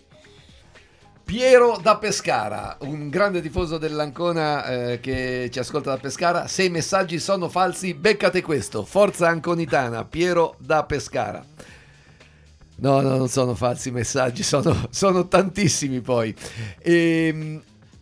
Piero da Pescara, un grande tifoso dell'Ancona eh, che ci ascolta da Pescara. Se i messaggi sono falsi, beccate questo. Forza Anconitana, Piero da Pescara. No, no, non sono falsi i messaggi, sono, sono tantissimi poi. E,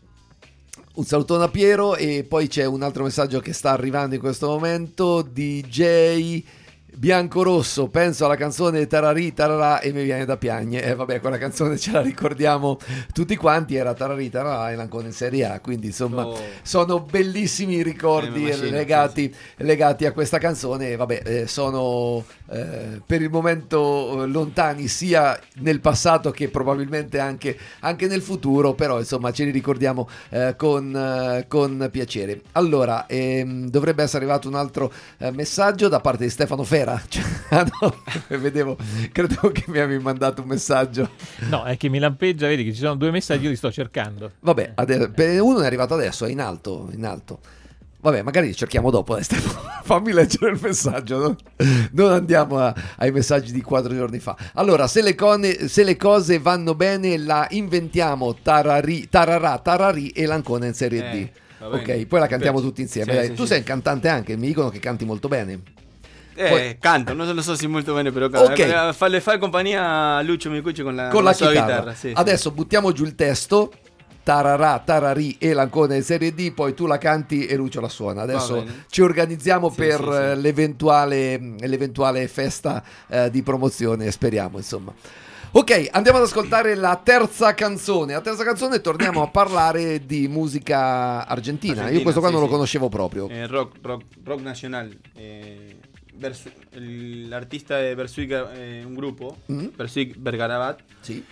un salutone a Piero. E poi c'è un altro messaggio che sta arrivando in questo momento. D J Biancorosso, penso alla canzone Tararì Tararà e mi viene da piagne. E eh, vabbè, quella canzone ce la ricordiamo tutti quanti, era Tararì Tararà e l'Ancona in Serie A, quindi insomma oh. sono bellissimi ricordi eh, legati, sì, sì. legati a questa canzone. E vabbè, eh, sono eh, per il momento lontani sia nel passato che probabilmente anche, anche nel futuro, però insomma ce li ricordiamo eh, con, eh, con piacere. Allora, ehm, dovrebbe essere arrivato un altro eh, messaggio da parte di Stefano Ferra. Cioè, ah no, vedevo, credevo che mi avevi mandato un messaggio. No, è che mi lampeggia, vedi che ci sono due messaggi, io li sto cercando. Vabbè, adesso, uno è arrivato adesso, è in alto, in alto. Vabbè, magari li cerchiamo dopo. Adesso. Fammi leggere il messaggio, no? Non andiamo a, ai messaggi di quattro giorni fa. Allora, se le, cone, se le cose vanno bene, la inventiamo tararì, tararà, tararì e l'Ancona in Serie eh, D. Ok, poi la cantiamo tutti insieme. Sì, Dai, sì, tu sì. sei un cantante anche, mi dicono che canti molto bene. Eh, Poi... canto, non lo so se molto bene, però canto. Okay. Fa, le fa compagnia a Lucio Micucci con la, con la, la sua chitarra. chitarra. Sì, Adesso sì. buttiamo giù il testo. Tararà, tararì e l'Ancona in Serie D, poi tu la canti e Lucio la suona. Adesso ci organizziamo sì, per sì, sì. L'eventuale, l'eventuale festa eh, di promozione, speriamo insomma. Ok, andiamo ad ascoltare la terza canzone. La terza canzone torniamo a parlare di musica argentina. argentina Io questo qua sì, non lo conoscevo proprio. Eh, rock, rock, rock nacional. Eh, Versu- l'artista è Bersuit, eh, un gruppo, mm-hmm. Bersuit Bergarabat. Sì.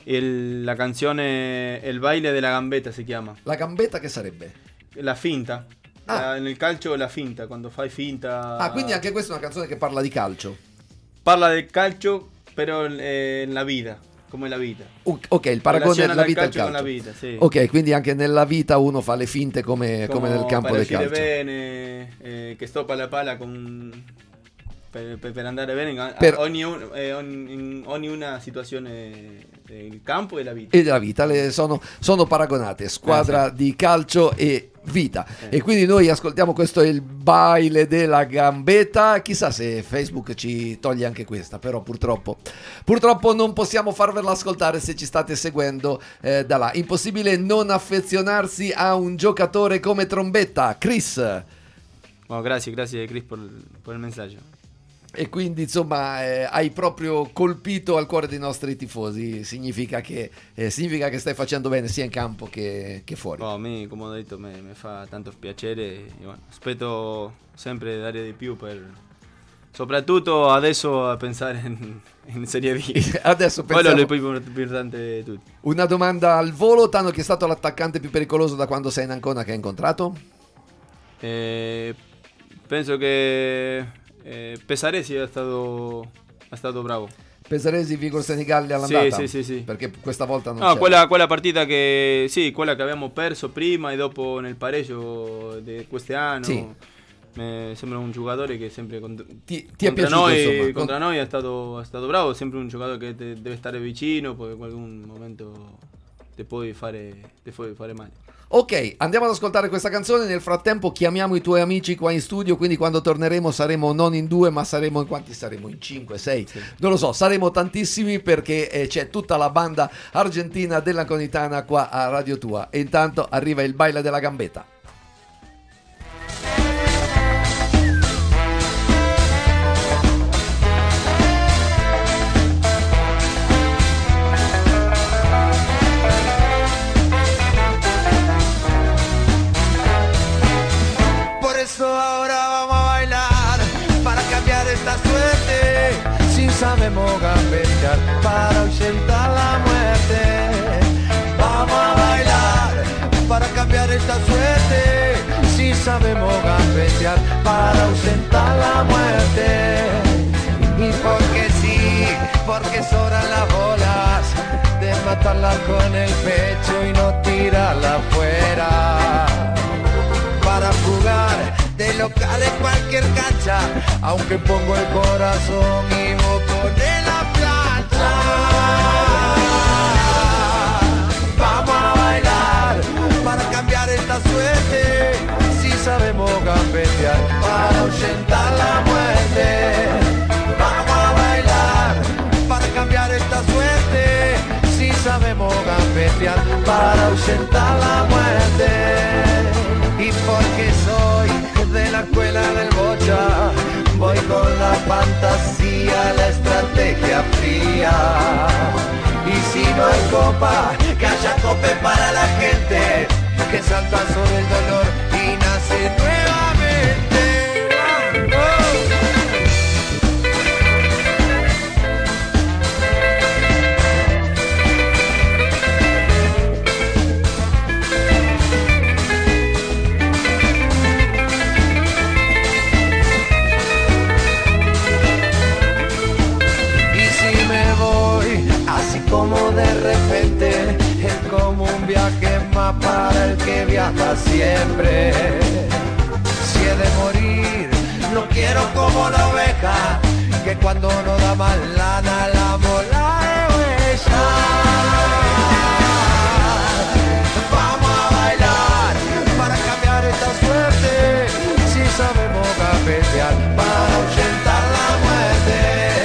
Il, la canzone El baile della gambetta si chiama. La gambetta che sarebbe? La finta. Ah. La, nel calcio la finta, quando fai finta. Ah, quindi anche questa è una canzone che parla di calcio. Parla del calcio, però eh, nella vita, come la vita. Uh, ok, il paragone della vita al calcio. Con la vita, sì. Ok, quindi anche nella vita uno fa le finte come, come nel campo del calcio. Bene, eh, che stoppa la palla con... Per, per, per andare bene per... ogni, eh, ogni, in ogni una situazione del campo e la vita. E della vita, le sono, sono paragonate, squadra eh, sì. di calcio e vita. Eh. E quindi noi ascoltiamo questo Il baile della gambetta. Chissà se Facebook ci toglie anche questa, però purtroppo purtroppo non possiamo farvela ascoltare se ci state seguendo eh, da là. Impossibile non affezionarsi a un giocatore come Trombetta. Chris. Oh, grazie, grazie Chris per, per il messaggio. E quindi insomma eh, hai proprio colpito al cuore dei nostri tifosi. Significa che, eh, significa che stai facendo bene sia in campo che, che fuori. Oh, a me, come ho detto, mi fa tanto piacere e, bueno, aspetto sempre dare di più per, soprattutto adesso a pensare in, in Serie B. Adesso quello è il più importante di tutti. Una domanda al volo: Tano, chi è stato l'attaccante più pericoloso da quando sei in Ancona che hai incontrato? Eh, penso che Eh, Pesaresi è stato, è stato bravo. Pesaresi, Vigor Senigalli all'andata? Sì, sì, sì, sì. Perché questa volta non no, c'era. Quella, quella partita che sì, quella che abbiamo perso prima e dopo nel pareggio di quest'anno. Sì. Mi sembra un giocatore che sempre cont- ti, ti è contra, piaciuto, noi, insomma, contra con... noi è stato, è stato bravo, sempre un giocatore che te, deve stare vicino perché in qualche momento ti puoi fare, ti puoi fare male. Ok, andiamo ad ascoltare questa canzone. Nel frattempo chiamiamo i tuoi amici qua in studio, quindi quando torneremo saremo non in due ma saremo in quanti saremo? In cinque, sei? Sì. Non lo so, saremo tantissimi perché eh, c'è tutta la banda argentina dell'Anconitana qua a Radio Tua. E intanto arriva il baile della gambetta. Sabemos gambetear para ahuyentar la muerte. Vamos a bailar para cambiar esta suerte. Si sabemos gambetear para ahuyentar la muerte. Y porque sí, porque sobran las bolas de matarla con el pecho y no tirarla afuera. Para jugar de local en cualquier cancha, aunque pongo el corazón y vos ponés la plancha. Vamos a bailar para cambiar esta suerte. Si sabemos gambetear para ahuyentar la muerte. Vamos a bailar para cambiar esta suerte. Si sabemos gambetear para ahuyentar la muerte. Y porque soy de la escuela del bocha, voy con la fantasía, la estrategia fría. Y si no hay copa, que haya cope para la gente que salta sobre el dolor y nace nuevamente. ¡Oh! Como de repente es como un viaje más para el que viaja siempre. Si he de morir, no quiero como la oveja, que cuando no da más lana la mola de huella. Vamos a bailar para cambiar esta suerte, si sabemos gambetear para ahuyentar la muerte.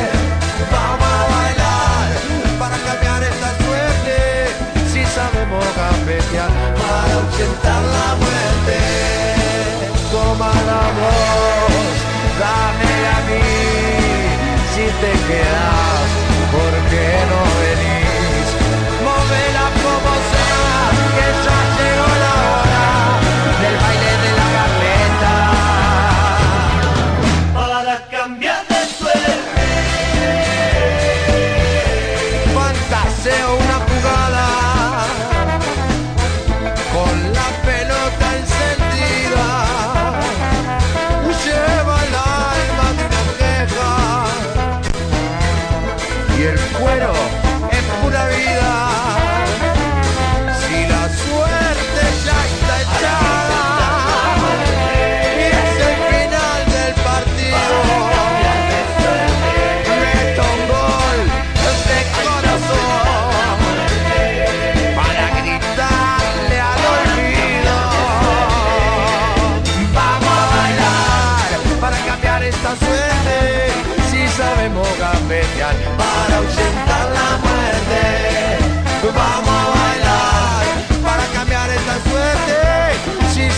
Sabemos gambetear para ahuyentar la muerte. Toma la voz, dámela a mí. Si te quedas, ¿por qué no venís? Móvela como sea, que ya llegó la hora del baile de la gambeta. Para cambiar de suerte. Fantaseo una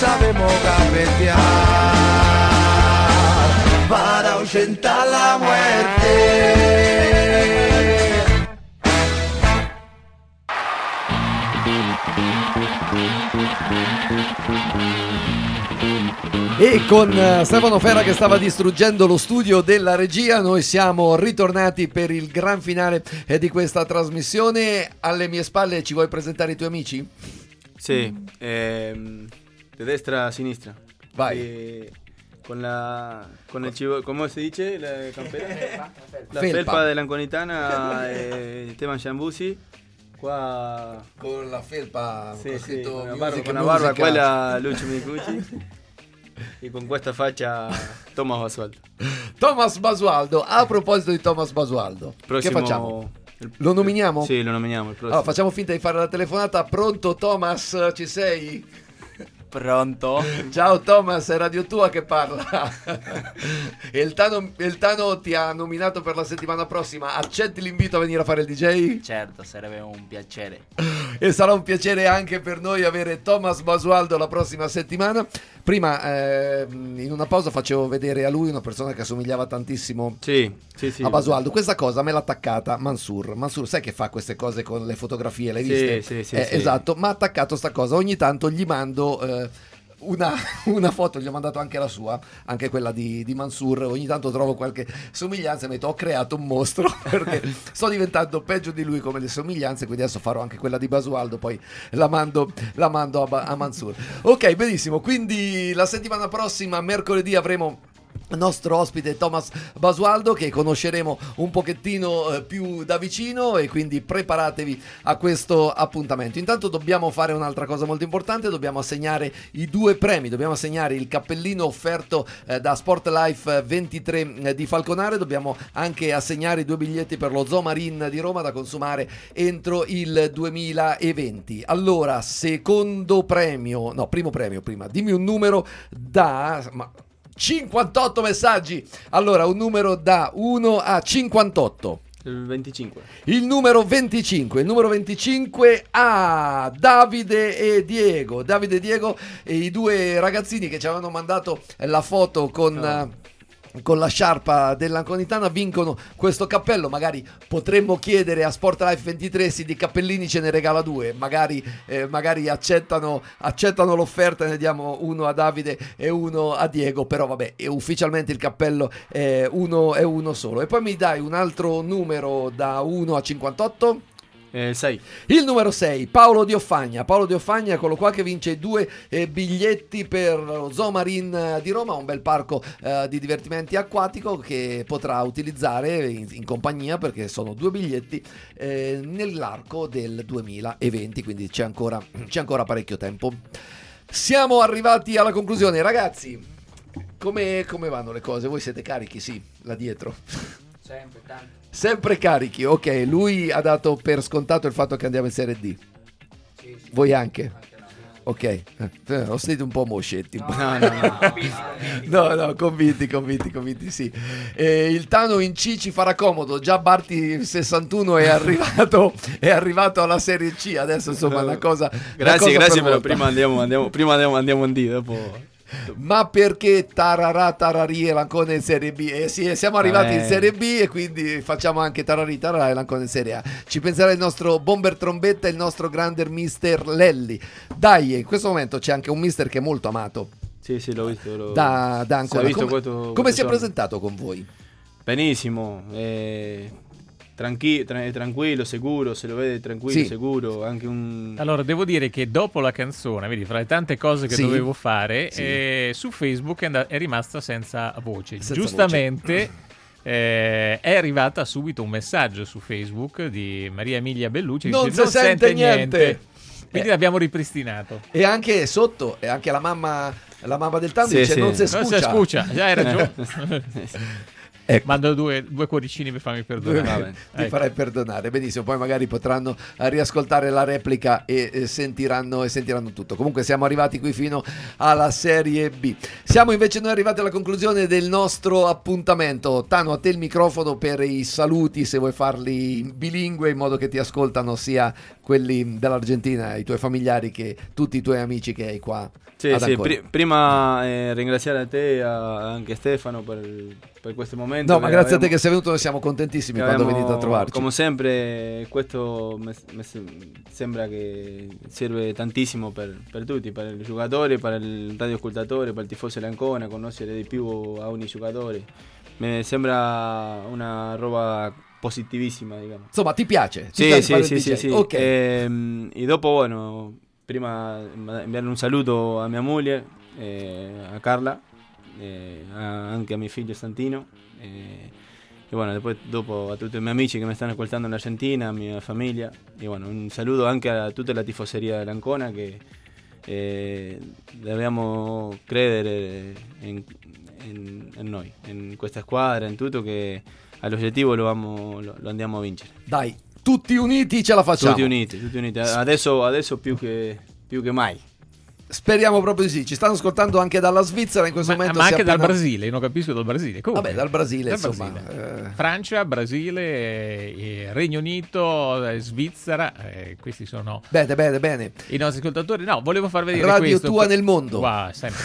sabemos gambetear para ahuyentar la muerte. E con uh, Stefano Ferra che stava distruggendo lo studio della regia, noi siamo ritornati per il gran finale eh, di questa trasmissione. Alle mie spalle ci vuoi presentare i tuoi amici? Sì, ehm, de destra a sinistra. Vai. Eh, con la con el chivo, ¿cómo se dice? La campera? La Felpa. felpa de l'Anconitana, eh, Esteban Giambusi. Qua con la felpa sì, con sì, scritto con la musica, barba, con la musica. barba quella Lucio Micucci e con questa faccia Thomas Basualdo. Thomas Basualdo. A proposito di Thomas Basualdo, Prossimo- che facciamo? il- Lo nominiamo? Sì, lo nominiamo il prossimo. Allora, facciamo finta di fare la telefonata. Pronto Thomas, ci sei? Pronto? Ciao Thomas, è Radio Tua che parla. E il Tano, il Tano ti ha nominato per la settimana prossima. Accetti l'invito a venire a fare il D J? Certo, sarebbe un piacere. E sarà un piacere anche per noi avere Thomas Basualdo la prossima settimana. Prima eh, in una pausa facevo vedere a lui una persona che assomigliava tantissimo Sì, sì, sì. a Basualdo. Questa cosa me l'ha attaccata Mansur. Mansur, sai che fa queste cose con le fotografie? L'hai Sì, viste? sì, sì, Eh, sì. Esatto, mi ha attaccato sta cosa. Ogni tanto gli mando eh, una, una foto, gli ho mandato anche la sua, anche quella di, di Mansur. Ogni tanto trovo qualche somiglianza e mi detto ho creato un mostro perché sto diventando peggio di lui come le somiglianze, quindi adesso farò anche quella di Basualdo, poi la mando, la mando a, Ba- a Mansur. Ok, benissimo, quindi la settimana prossima, mercoledì, avremo il nostro ospite Thomas Basualdo, che conosceremo un pochettino eh, più da vicino, e quindi preparatevi a questo appuntamento. Intanto dobbiamo fare un'altra cosa molto importante: dobbiamo assegnare i due premi, dobbiamo assegnare il cappellino offerto eh, da Sport Life ventitré eh, di Falconare, dobbiamo anche assegnare i due biglietti per lo Zoo Marine di Roma da consumare entro il duemilaventi. Allora, secondo premio, no, primo premio prima, dimmi un numero da... Ma, cinquantotto messaggi. Allora, un numero da uno a cinquantotto. Il venticinque. Il numero venticinque. Il numero venticinque a Davide e Diego. Davide e Diego, e i due ragazzini che ci avevano mandato la foto con... No. con la sciarpa dell'Anconitana, vincono questo cappello. Magari potremmo chiedere a Sport Life ventitré se di cappellini ce ne regala due, magari, eh, magari accettano, accettano l'offerta e ne diamo uno a Davide e uno a Diego, però vabbè, è ufficialmente il cappello è uno, è uno solo. E poi mi dai un altro numero da uno a cinquantotto? Eh, sei. Il numero sei, Paolo Dioffagna. Paolo Dioffagna, eccolo qua, che vince due eh, biglietti per lo Zoo Marine di Roma, un bel parco eh, di divertimenti acquatico che potrà utilizzare in, in compagnia, perché sono due biglietti eh, nell'arco del duemilaventi, quindi c'è ancora, c'è ancora parecchio tempo. Siamo arrivati alla conclusione, ragazzi. Come, come vanno le cose? Voi siete carichi? Sì, là dietro. Sempre, tanto. Sempre carichi, ok. Lui ha dato per scontato il fatto che andiamo in Serie D. Sì, sì. Voi anche? Ok, eh, ho sentito un po' moscetti. No, no, no, no, no, convinti, convinti, convinti, sì. Eh, il Tano in C ci farà comodo. Già Barti sessantuno è arrivato, è arrivato alla Serie C. Adesso insomma è una cosa. Grazie, una cosa grazie, per però volta. prima andiamo, andiamo, prima andiamo, andiamo in D, dopo... Ma perché tararà tararì e l'Ancona in Serie B? Eh sì, siamo arrivati Eh. in Serie B e quindi facciamo anche tararì tararà e l'Ancona in Serie A. Ci penserà il nostro bomber trombetta e il nostro grande mister Lelli. Dai, in questo momento c'è anche un mister che è molto amato Sì, sì, l'ho visto. L'ho... da, da Ancona. Si è visto Come, questo- come questo si è giorno. presentato con voi? Benissimo, eh, tranqui- tra- tranquillo, sicuro, se lo vede tranquillo, Sì. sicuro, anche un... Allora, devo dire che dopo la canzone, vedi, fra le tante cose che Sì. dovevo fare, Sì. eh, su Facebook è, and- è rimasta senza voce. Senza Giustamente eh, è arrivata subito un messaggio su Facebook di Maria Emilia Bellucci che Non dice, si sente niente." Quindi Eh. l'abbiamo ripristinato. E anche sotto, e anche la mamma, la mamma del Tano Sì, dice sì. non si Non scuccia. si scuccia, già hai ragione. Ecco. Mando due, due cuoricini per farmi perdonare. Ti Ecco. farai perdonare, benissimo. Poi magari potranno eh, riascoltare la replica e, e sentiranno e sentiranno tutto. Comunque siamo arrivati qui fino alla Serie B. Siamo invece noi arrivati alla conclusione del nostro appuntamento. Tano, a te il microfono per i saluti, se vuoi farli in bilingue in modo che ti ascoltano sia quelli dell'Argentina, i tuoi familiari, che tutti i tuoi amici che hai qua. Sì, ad sì, Ancona. pri- prima eh, ringraziare a te e a- anche Stefano per, per questo momento. No, ma che grazie a te abbiamo- che sei venuto, noi siamo contentissimi che quando abbiamo- venite a trovarci. Come sempre, questo mi sembra che serve tantissimo per, per tutti, per i giocatori, per il radioascoltatore, per il tifoso dell'Ancona, conoscere di più a ogni giocatore. Mi sembra una roba positivissima, diciamo. Insomma, ti piace? Ti Sì, piace sì, fare il sì, D J? sì, sì. Ok. Ehm, e dopo, bueno, prima inviare un saluto a mia moglie, eh, a Carla, eh, a- anche a mio figlio Santino. eh, e bueno, poi dopo a tutti i miei amici che mi stanno ascoltando in Argentina, a mia famiglia. E bueno, un saluto anche a tutta la tifoseria dell'Ancona che eh, dobbiamo credere in, in, in noi, in questa squadra, in tutto, che all'obiettivo lo, vamo- lo, lo andiamo a vincere. Dai, tutti uniti ce la facciamo. Tutti uniti, tutti uniti. Adesso, adesso più, che, più che mai. Speriamo proprio di sì. Ci stanno ascoltando anche dalla Svizzera in questo Ma, momento. ma si è anche dal appena- Brasile, io non capisco dal Brasile. Comunque, Vabbè, dal Brasile, Dal insomma. Brasile. eh, Francia, Brasile, eh, Regno Unito, eh, Svizzera, eh, questi sono Bene, bene, bene. i nostri ascoltatori. No, volevo far vedere Radio questo. tua per- nel mondo. Wow, sempre.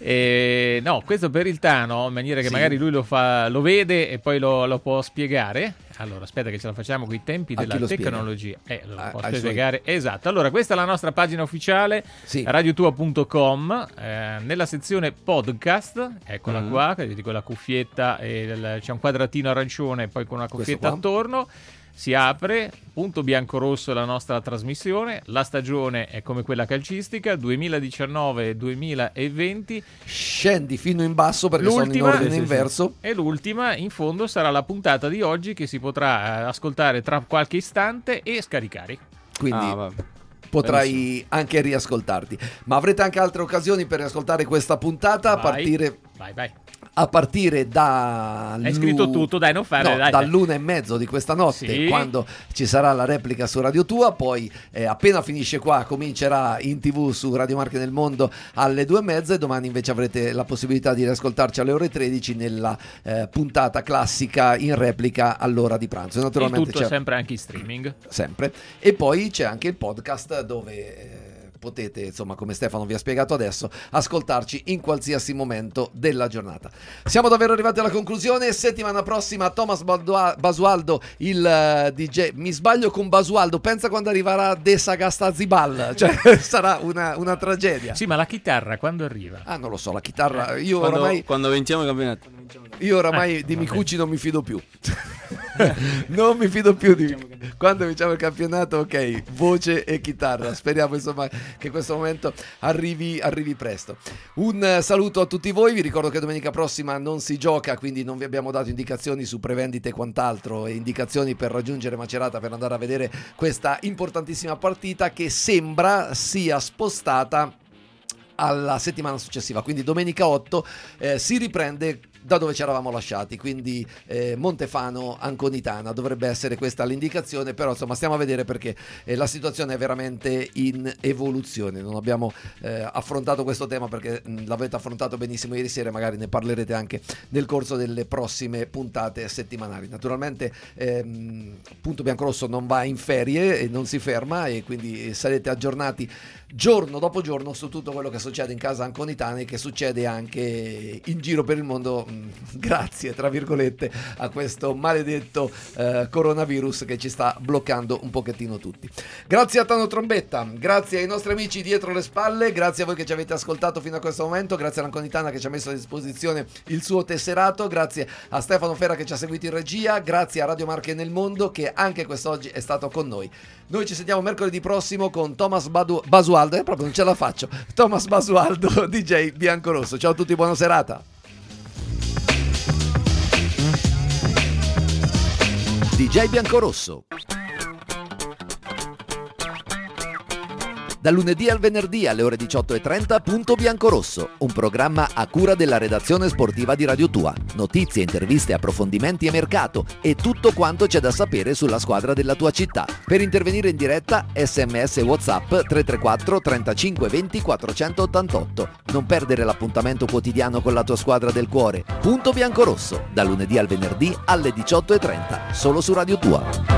Eh, no, questo per il Tano, in maniera che Sì. magari lui lo, fa, lo vede e poi lo, lo può spiegare. Allora, aspetta che ce la facciamo con i tempi A chi della lo spiega? tecnologia. Eh, lo A- posso ai suoi- spiegare. Esatto. Allora, questa è la nostra pagina ufficiale, Sì. radiotua punto com. Eh, nella sezione podcast, eccola Mm. qua, che vedi con la cuffietta e il- c'è un quadratino arancione e poi con una Questo cuffietta qua. attorno. Si apre, punto bianco-rosso la nostra trasmissione, la stagione è come quella calcistica, duemiladiciannove duemilaventi. Scendi fino in basso perché sono in L'ultima, ordine sì, sì, inverso. E l'ultima, in fondo, sarà la puntata di oggi che si potrà eh, ascoltare tra qualche istante e scaricare. Quindi Ah, va. potrai Benissimo. anche riascoltarti. Ma avrete anche altre occasioni per riascoltare questa puntata a Vai. partire, Vai, vai. a partire da Hai scritto tutto, dai, non fare, no, dai, dai. dall'una e mezzo di questa notte, Sì. quando ci sarà la replica su Radio Tua. Poi eh, appena finisce qua comincerà in tv su Radio Marche nel Mondo alle due e mezza, e domani invece avrete la possibilità di riascoltarci alle ore tredici nella eh, puntata classica in replica all'ora di pranzo. Il Naturalmente tutto c'è sempre anche in streaming. sempre. E poi c'è anche il podcast dove eh, potete, insomma, come Stefano vi ha spiegato adesso, ascoltarci in qualsiasi momento della giornata. Siamo davvero arrivati alla conclusione. Settimana prossima Thomas Badua- Basualdo, il eh, D J. Mi sbaglio con Basualdo, pensa quando arriverà De Sagastazibal, cioè sarà una, una tragedia. Sì, ma la chitarra quando arriva? Ah, non lo so, la chitarra, io Quando, oramai quando vinciamo il campionato. io oramai di Micucci non mi fido più. Non mi fido più di quando vinciamo il campionato. Ok, voce e chitarra. Speriamo insomma che questo momento arrivi, arrivi presto. Un eh, saluto a tutti voi. Vi ricordo che domenica prossima non si gioca, quindi non vi abbiamo dato indicazioni su prevendite e quant'altro, e indicazioni per raggiungere Macerata per andare a vedere questa importantissima partita che sembra sia spostata alla settimana successiva, quindi domenica otto eh, si riprende da dove ci eravamo lasciati, quindi eh, Montefano Anconitana dovrebbe essere questa l'indicazione, però insomma stiamo a vedere perché eh, la situazione è veramente in evoluzione. Non abbiamo eh, affrontato questo tema perché mh, l'avete affrontato benissimo ieri sera, magari ne parlerete anche nel corso delle prossime puntate settimanali. Naturalmente ehm, Punto Biancorosso non va in ferie e non si ferma, e quindi sarete aggiornati giorno dopo giorno su tutto quello che succede in casa anconitana e che succede anche in giro per il mondo, mh, grazie tra virgolette a questo maledetto eh, coronavirus che ci sta bloccando un pochettino tutti. Grazie a Tano Trombetta, grazie ai nostri amici dietro le spalle, grazie a voi che ci avete ascoltato fino a questo momento, grazie all'Anconitana che ci ha messo a disposizione il suo tesserato, grazie a Stefano Ferra che ci ha seguito in regia, grazie a Radio Marche nel Mondo che anche quest'oggi è stato con noi. Noi ci sentiamo mercoledì prossimo con Thomas Badu- Basualdo, eh, proprio non ce la faccio, Thomas Basualdo, D J Biancorosso. Ciao a tutti, buona serata. D J Biancorosso. Dal lunedì al venerdì alle ore diciotto e trenta Punto Biancorosso, un programma a cura della redazione sportiva di Radio Tua. Notizie, interviste, approfondimenti e mercato e tutto quanto c'è da sapere sulla squadra della tua città. Per intervenire in diretta, sms e WhatsApp tre tre quattro trentacinque venti quattrocentottantotto. Non perdere l'appuntamento quotidiano con la tua squadra del cuore. Punto Biancorosso, dal lunedì al venerdì alle diciotto e trenta, solo su Radio Tua.